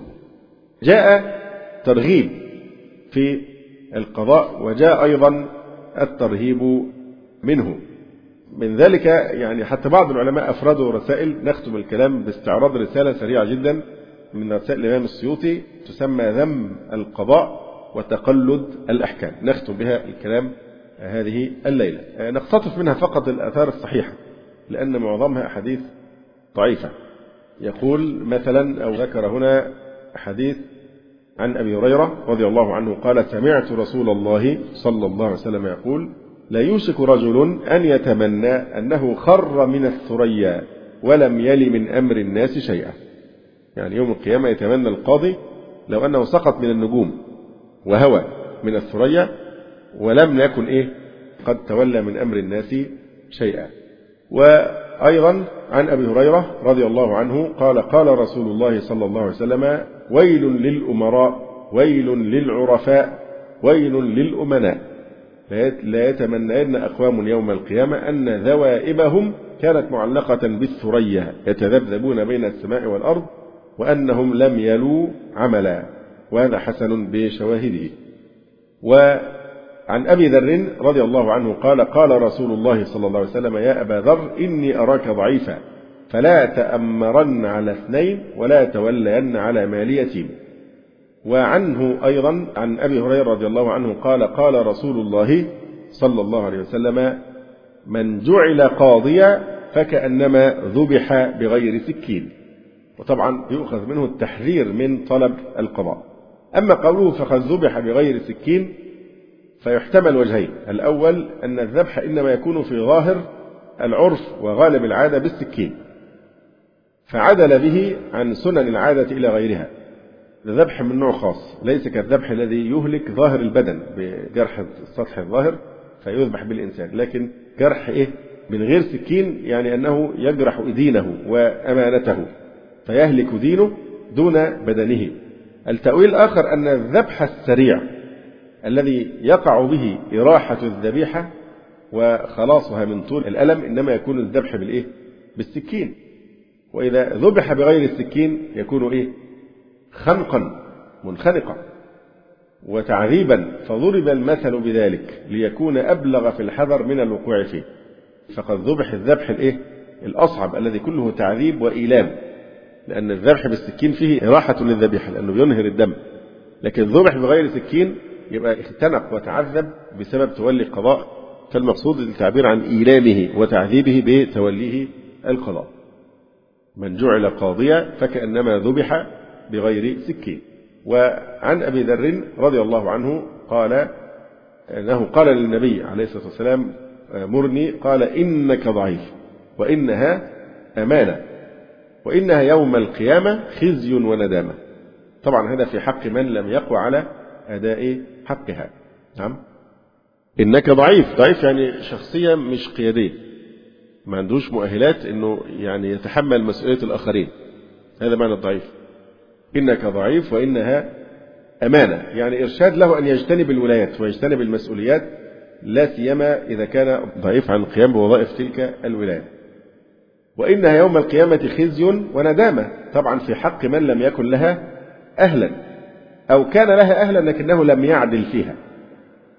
جاء ترغيب في القضاء وجاء أيضا الترهيب منه. من ذلك يعني حتى بعض العلماء أفردوا رسائل، نختم الكلام باستعراض رسالة سريعة جدا من رسائل الإمام السيوطي تسمى ذم القضاء وتقلد الأحكام، نختم بها الكلام هذه الليلة. نقتطف منها فقط الآثار الصحيحة لأن معظمها أحاديث ضعيفة. يقول مثلا أو ذكر هنا حديث عن أبي هريرة رضي الله عنه قال: سمعت رسول الله صلى الله عليه وسلم يقول: لا يوشك رجل أن يتمنى أنه خر من الثريا ولم يل من أمر الناس شيئا. يعني يوم القيامة يتمنى القاضي لو أنه سقط من النجوم وهوى من الثريا ولم يكن قد تولى من أمر الناس شيئا. وأيضا عن أبي هريرة رضي الله عنه قال: قال رسول الله صلى الله عليه وسلم: ويل للأمراء ويل للعرفاء ويل للأمناء لا يتمنين أقوام يوم القيامة أن ذوائبهم كانت معلقة بالثريا يتذبذبون بين السماء والأرض وأنهم لم يلوا عملا. وهذا حسن بشواهده. وعن أبي ذر رضي الله عنه قال: قال رسول الله صلى الله عليه وسلم: يا أبا ذر إني أراك ضعيفا فلا تأمرن على اثنين ولا تولين على مال يتيم. وعنه أيضا عن أبي هريرة رضي الله عنه قال: قال رسول الله صلى الله عليه وسلم: من جعل قاضيا فكأنما ذبح بغير سكين. وطبعا يؤخذ منه التحذير من طلب القضاء. أما قوله فقد ذبح بغير سكين فيحتمل وجهين: الأول أن الذبح إنما يكون في ظاهر العرف وغالب العادة بالسكين، فعدل به عن سنن العادة إلى غيرها. الذبح من نوع خاص ليس كالذبح الذي يهلك ظاهر البدن بجرح السطح الظاهر فيذبح بالإنسان، لكن جرح من غير سكين يعني أنه يجرح دينه وأمانته فيهلك دينه دون بدنه. التأويل الآخر أن الذبح السريع الذي يقع به إراحة الذبيحة وخلاصها من طول الألم إنما يكون الذبح بالسكين. وإذا ذبح بغير السكين يكون خنقا منخنقا وتعذيبا، فضرب المثل بذلك ليكون أبلغ في الحذر من الوقوع فيه. فقد ذبح الذبح الأصعب الذي كله تعذيب وإيلام، لأن الذبح بالسكين فيه راحة للذبيحة لأنه ينهر الدم، لكن ذبح بغير سكين يبقى اختنق وتعذب بسبب تولي القضاء. فالمقصود التعبير عن إيلامه وتعذيبه بتوليه القضاء. من جعل قاضيا فكأنما ذبح بغير سكين. وعن أبي ذر رضي الله عنه قال أنه قال للنبي عليه الصلاة والسلام: مرني. قال: إنك ضعيف وإنها أمانة وإنها يوم القيامة خزي وندامة. طبعا هذا في حق من لم يقوى على أداء حقها. نعم، إنك ضعيف. ضعيف يعني شخصية مش قيادية، ما عندوش مؤهلات إنه يعني يتحمل مسؤولية الآخرين، هذا معنى الضعيف. إنك ضعيف وإنها أمانة، يعني إرشاد له أن يجتنب الولايات ويجتنب المسؤوليات، لا سيما إذا كان ضعيف عن القيام بوظائف تلك الولايات. وإنها يوم القيامة خزي وندامة، طبعا في حق من لم يكن لها أهلا أو كان لها أهلا لكنه لم يعدل فيها.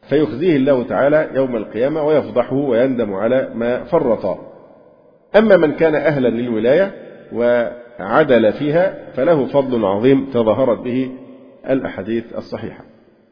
فيخزيه الله تعالى يوم القيامة ويفضحه ويندم على ما فرط. أما من كان أهلا للولاية وعدل فيها فله فضل عظيم تظاهرت به الأحاديث الصحيحة.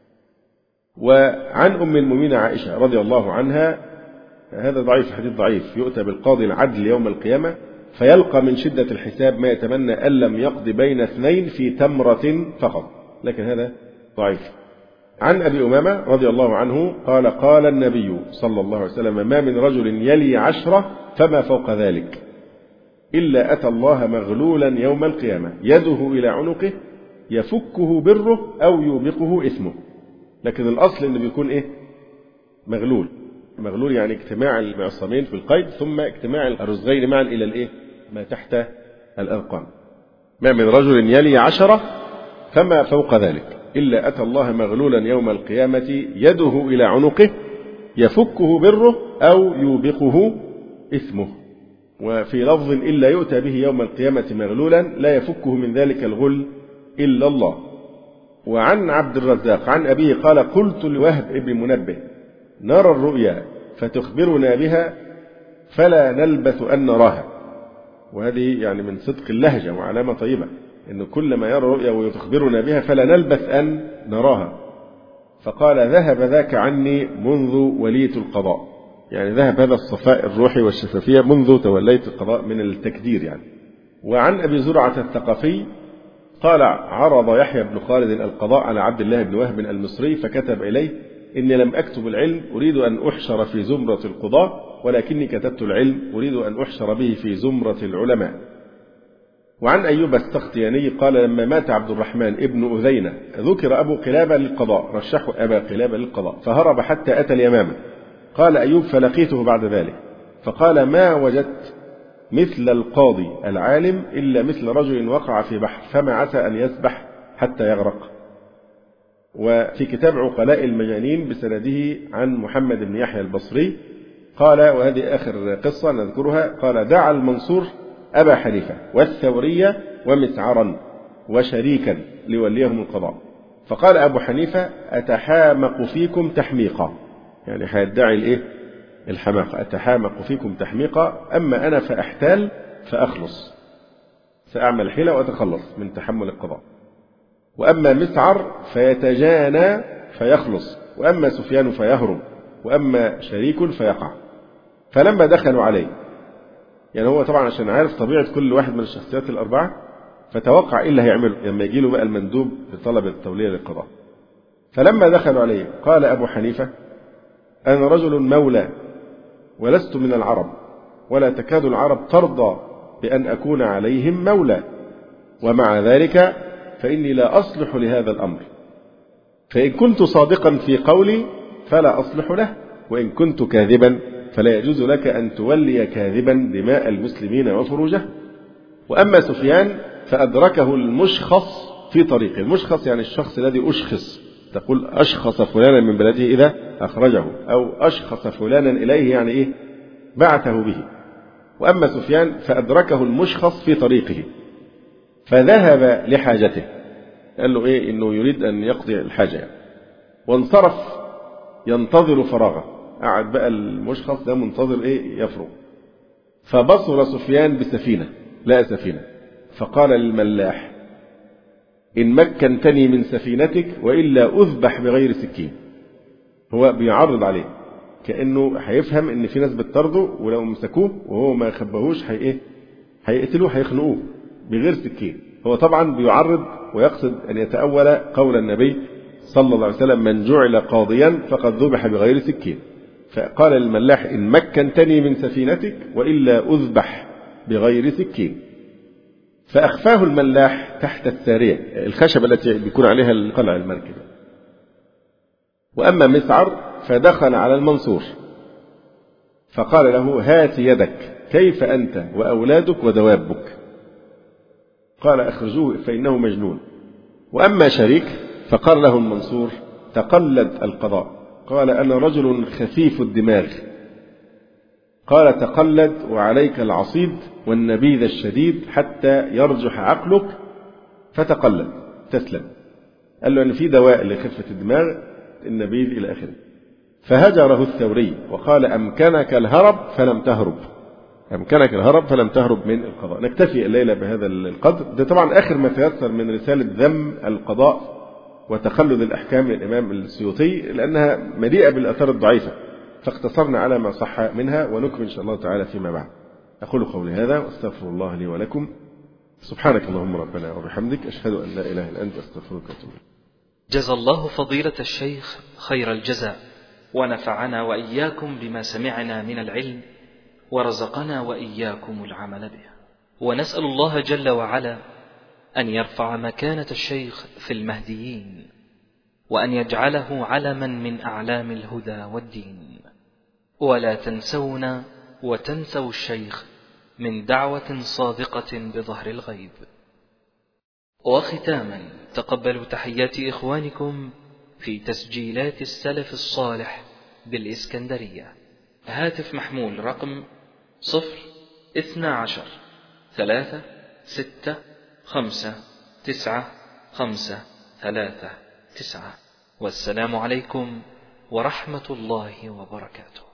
وعن أم المؤمنين عائشة رضي الله عنها، هذا ضعيف، حديث ضعيف، يؤتى بالقاضي العدل يوم القيامة فيلقى من شدة الحساب ما يتمنى أن لم يقض بين اثنين في تمرة فقط، لكن هذا ضعيف. عن أبي أمامة رضي الله عنه قال قال النبي صلى الله عليه وسلم ما من رجل يلي 10 فما فوق ذلك إلا أتى الله مغلولا يوم القيامة يده إلى عنقه يفكه بره أو يوبقه إثمه. لكن الأصل إنه بيكون إيه؟ مغلول. مغلول يعني اجتماع المعصمين في القيد ثم اجتماع الرزغين معا إلى الإيه؟ ما تحت الأذقان. ما من رجل يلي 10 فما فوق ذلك إلا أتى الله مغلولا يوم القيامة يده إلى عنقه يفكه بره أو يوبقه إثمه. وفي لفظ إلا يؤتى به يوم القيامة مغلولا لا يفكه من ذلك الغل إلا الله. وعن عبد الرزاق عن أبيه قال قلت لوهب ابن منبه نرى الرؤيا فتخبرنا بها فلا نلبث أن نراها. وهذه يعني من صدق اللهجة وعلامة طيبة، إنه كل ما يرى رؤيا ويخبرنا بها فلا نلبث أن نراها. فقال ذهب ذاك عني منذ وليت القضاء، يعني ذهب هذا الصفاء الروحي والشفافية منذ توليت القضاء من التكدير يعني. وعن أبي زرعة الثقفي قال عرض يحيى بن خالد القضاء على عبد الله بن وهب المصري فكتب إليه إني لم أكتب العلم أريد أن أحشر في زمرة القضاة ولكني كتبت العلم أريد أن أحشر به في زمرة العلماء. وعن أيوب السختياني قال لما مات عبد الرحمن ابن أذينة ذكر أبو قلابة للقضاء رشحوا أبا قلابة للقضاء فهرب حتى أتى اليمامة. قال أيوب فلقيته بعد ذلك فقال ما وجدت مثل القاضي العالم إلا مثل رجل وقع في بحر فما عسى أن يسبح حتى يغرق. وفي كتاب عقلاء المجانين بسنده عن محمد بن يحيى البصري قال وهذه آخر قصة نذكرها قال دعا المنصور أبا حنيفة والثورية ومسعرا وشريكا لوليهم القضاء فقال أبو حنيفة أتحامق فيكم تحميقا، يعني هيدعي الإيه؟ الحماقة. أتحامق فيكم تحميقا أما أنا فأحتال فأخلص، سأعمل حيلة وأتخلص من تحمل القضاء. وأما مسعر فيتجانى فيخلص وأما سفيان فيهرب وأما شريك فيقع. فلما دخلوا عليه، يعني هو طبعا عشان عارف طبيعة كل واحد من الشخصيات الأربعة فتوقع إيه اللي هيعمله لما يجي له بقى المندوب بطلب التولية للقضاء. فلما دخلوا عليه قال أبو حنيفة أنا رجل مولى ولست من العرب ولا تكاد العرب ترضى بأن أكون عليهم مولى ومع ذلك فإني لا أصلح لهذا الأمر فإن كنت صادقا في قولي فلا أصلح له وإن كنت كاذبا فلا يجوز لك أن تولي كاذبا دماء المسلمين وفروجه. وأما سفيان فأدركه المشخص في طريقه. المشخص يعني الشخص الذي أشخص، تقول أشخص فلانا من بلده إذا أخرجه أو أشخص فلانا إليه يعني إيه بعثه به. وأما سفيان فأدركه المشخص في طريقه فذهب لحاجته، قال له إيه إنه يريد أن يقضي الحاجة وانصرف ينتظر فراغه. قعد بقى المشخص ده منتظر إيه يفرغ. فبصر سفيان بسفينة، لا سفينة، فقال للملاح إن مكنتني من سفينتك وإلا أذبح بغير سكين. هو بيعرض عليه كأنه هيفهم إن في ناس بتطرده ولو مسكوه وهو ما خبهوش هيقتلوه هيخنقوه بغير سكين. هو طبعا بيعرض ويقصد أن يتأول قول النبي صلى الله عليه وسلم من جعل قاضيا فقد ذبح بغير سكين. فقال للملاح إن مكنتني من سفينتك وإلا أذبح بغير سكين. فأخفاه الملاح تحت السارية، الخشبة التي بيكون عليها القلع المركب. وأما مسعر فدخل على المنصور فقال له هات يدك كيف أنت وأولادك ودوابك؟ قال أخرجوه فإنه مجنون. وأما شريك فقال له المنصور تقلد القضاء. قال أنا رجل خفيف الدماغ. قال تقلد وعليك العصيد والنبيذ الشديد حتى يرجح عقلك فتقلد تسلم. قال له أن في دواء لخفة الدماغ النبيذ إلى آخره. فهجره الثوري وقال أمكنك الهرب فلم تهرب، أمكنك الهرب فلم تهرب من القضاء. نكتفي الليلة بهذا القدر. ده طبعا آخر ما تيسر من رسالة ذم القضاء وتخلد الأحكام للإمام السيوطي، لأنها مليئة بالآثار الضعيفة، فاقتصرنا على ما صح منها، ونكمل إن شاء الله تعالى فيما بعد. أقول قولي هذا وأستغفر الله لي ولكم. سبحانك اللهم ربنا وبحمدك، أشهد أن لا إله إلا أنت، أستغفرك وأتوب إليك. جزى الله فضيلة الشيخ خير الجزاء، ونفعنا وإياكم بما سمعنا من العلم، ورزقنا وإياكم العمل به. ونسأل الله جل وعلا أن يرفع مكانة الشيخ في المهديين، وأن يجعله علما من أعلام الهدى والدين. ولا تنسونا وتنسوا الشيخ من دعوة صادقة بظهر الغيب. وختاما، تقبلوا تحيات إخوانكم في تسجيلات السلف الصالح بالإسكندرية. هاتف محمول رقم 012-6-5-9-5-3-9. والسلام عليكم ورحمة الله وبركاته.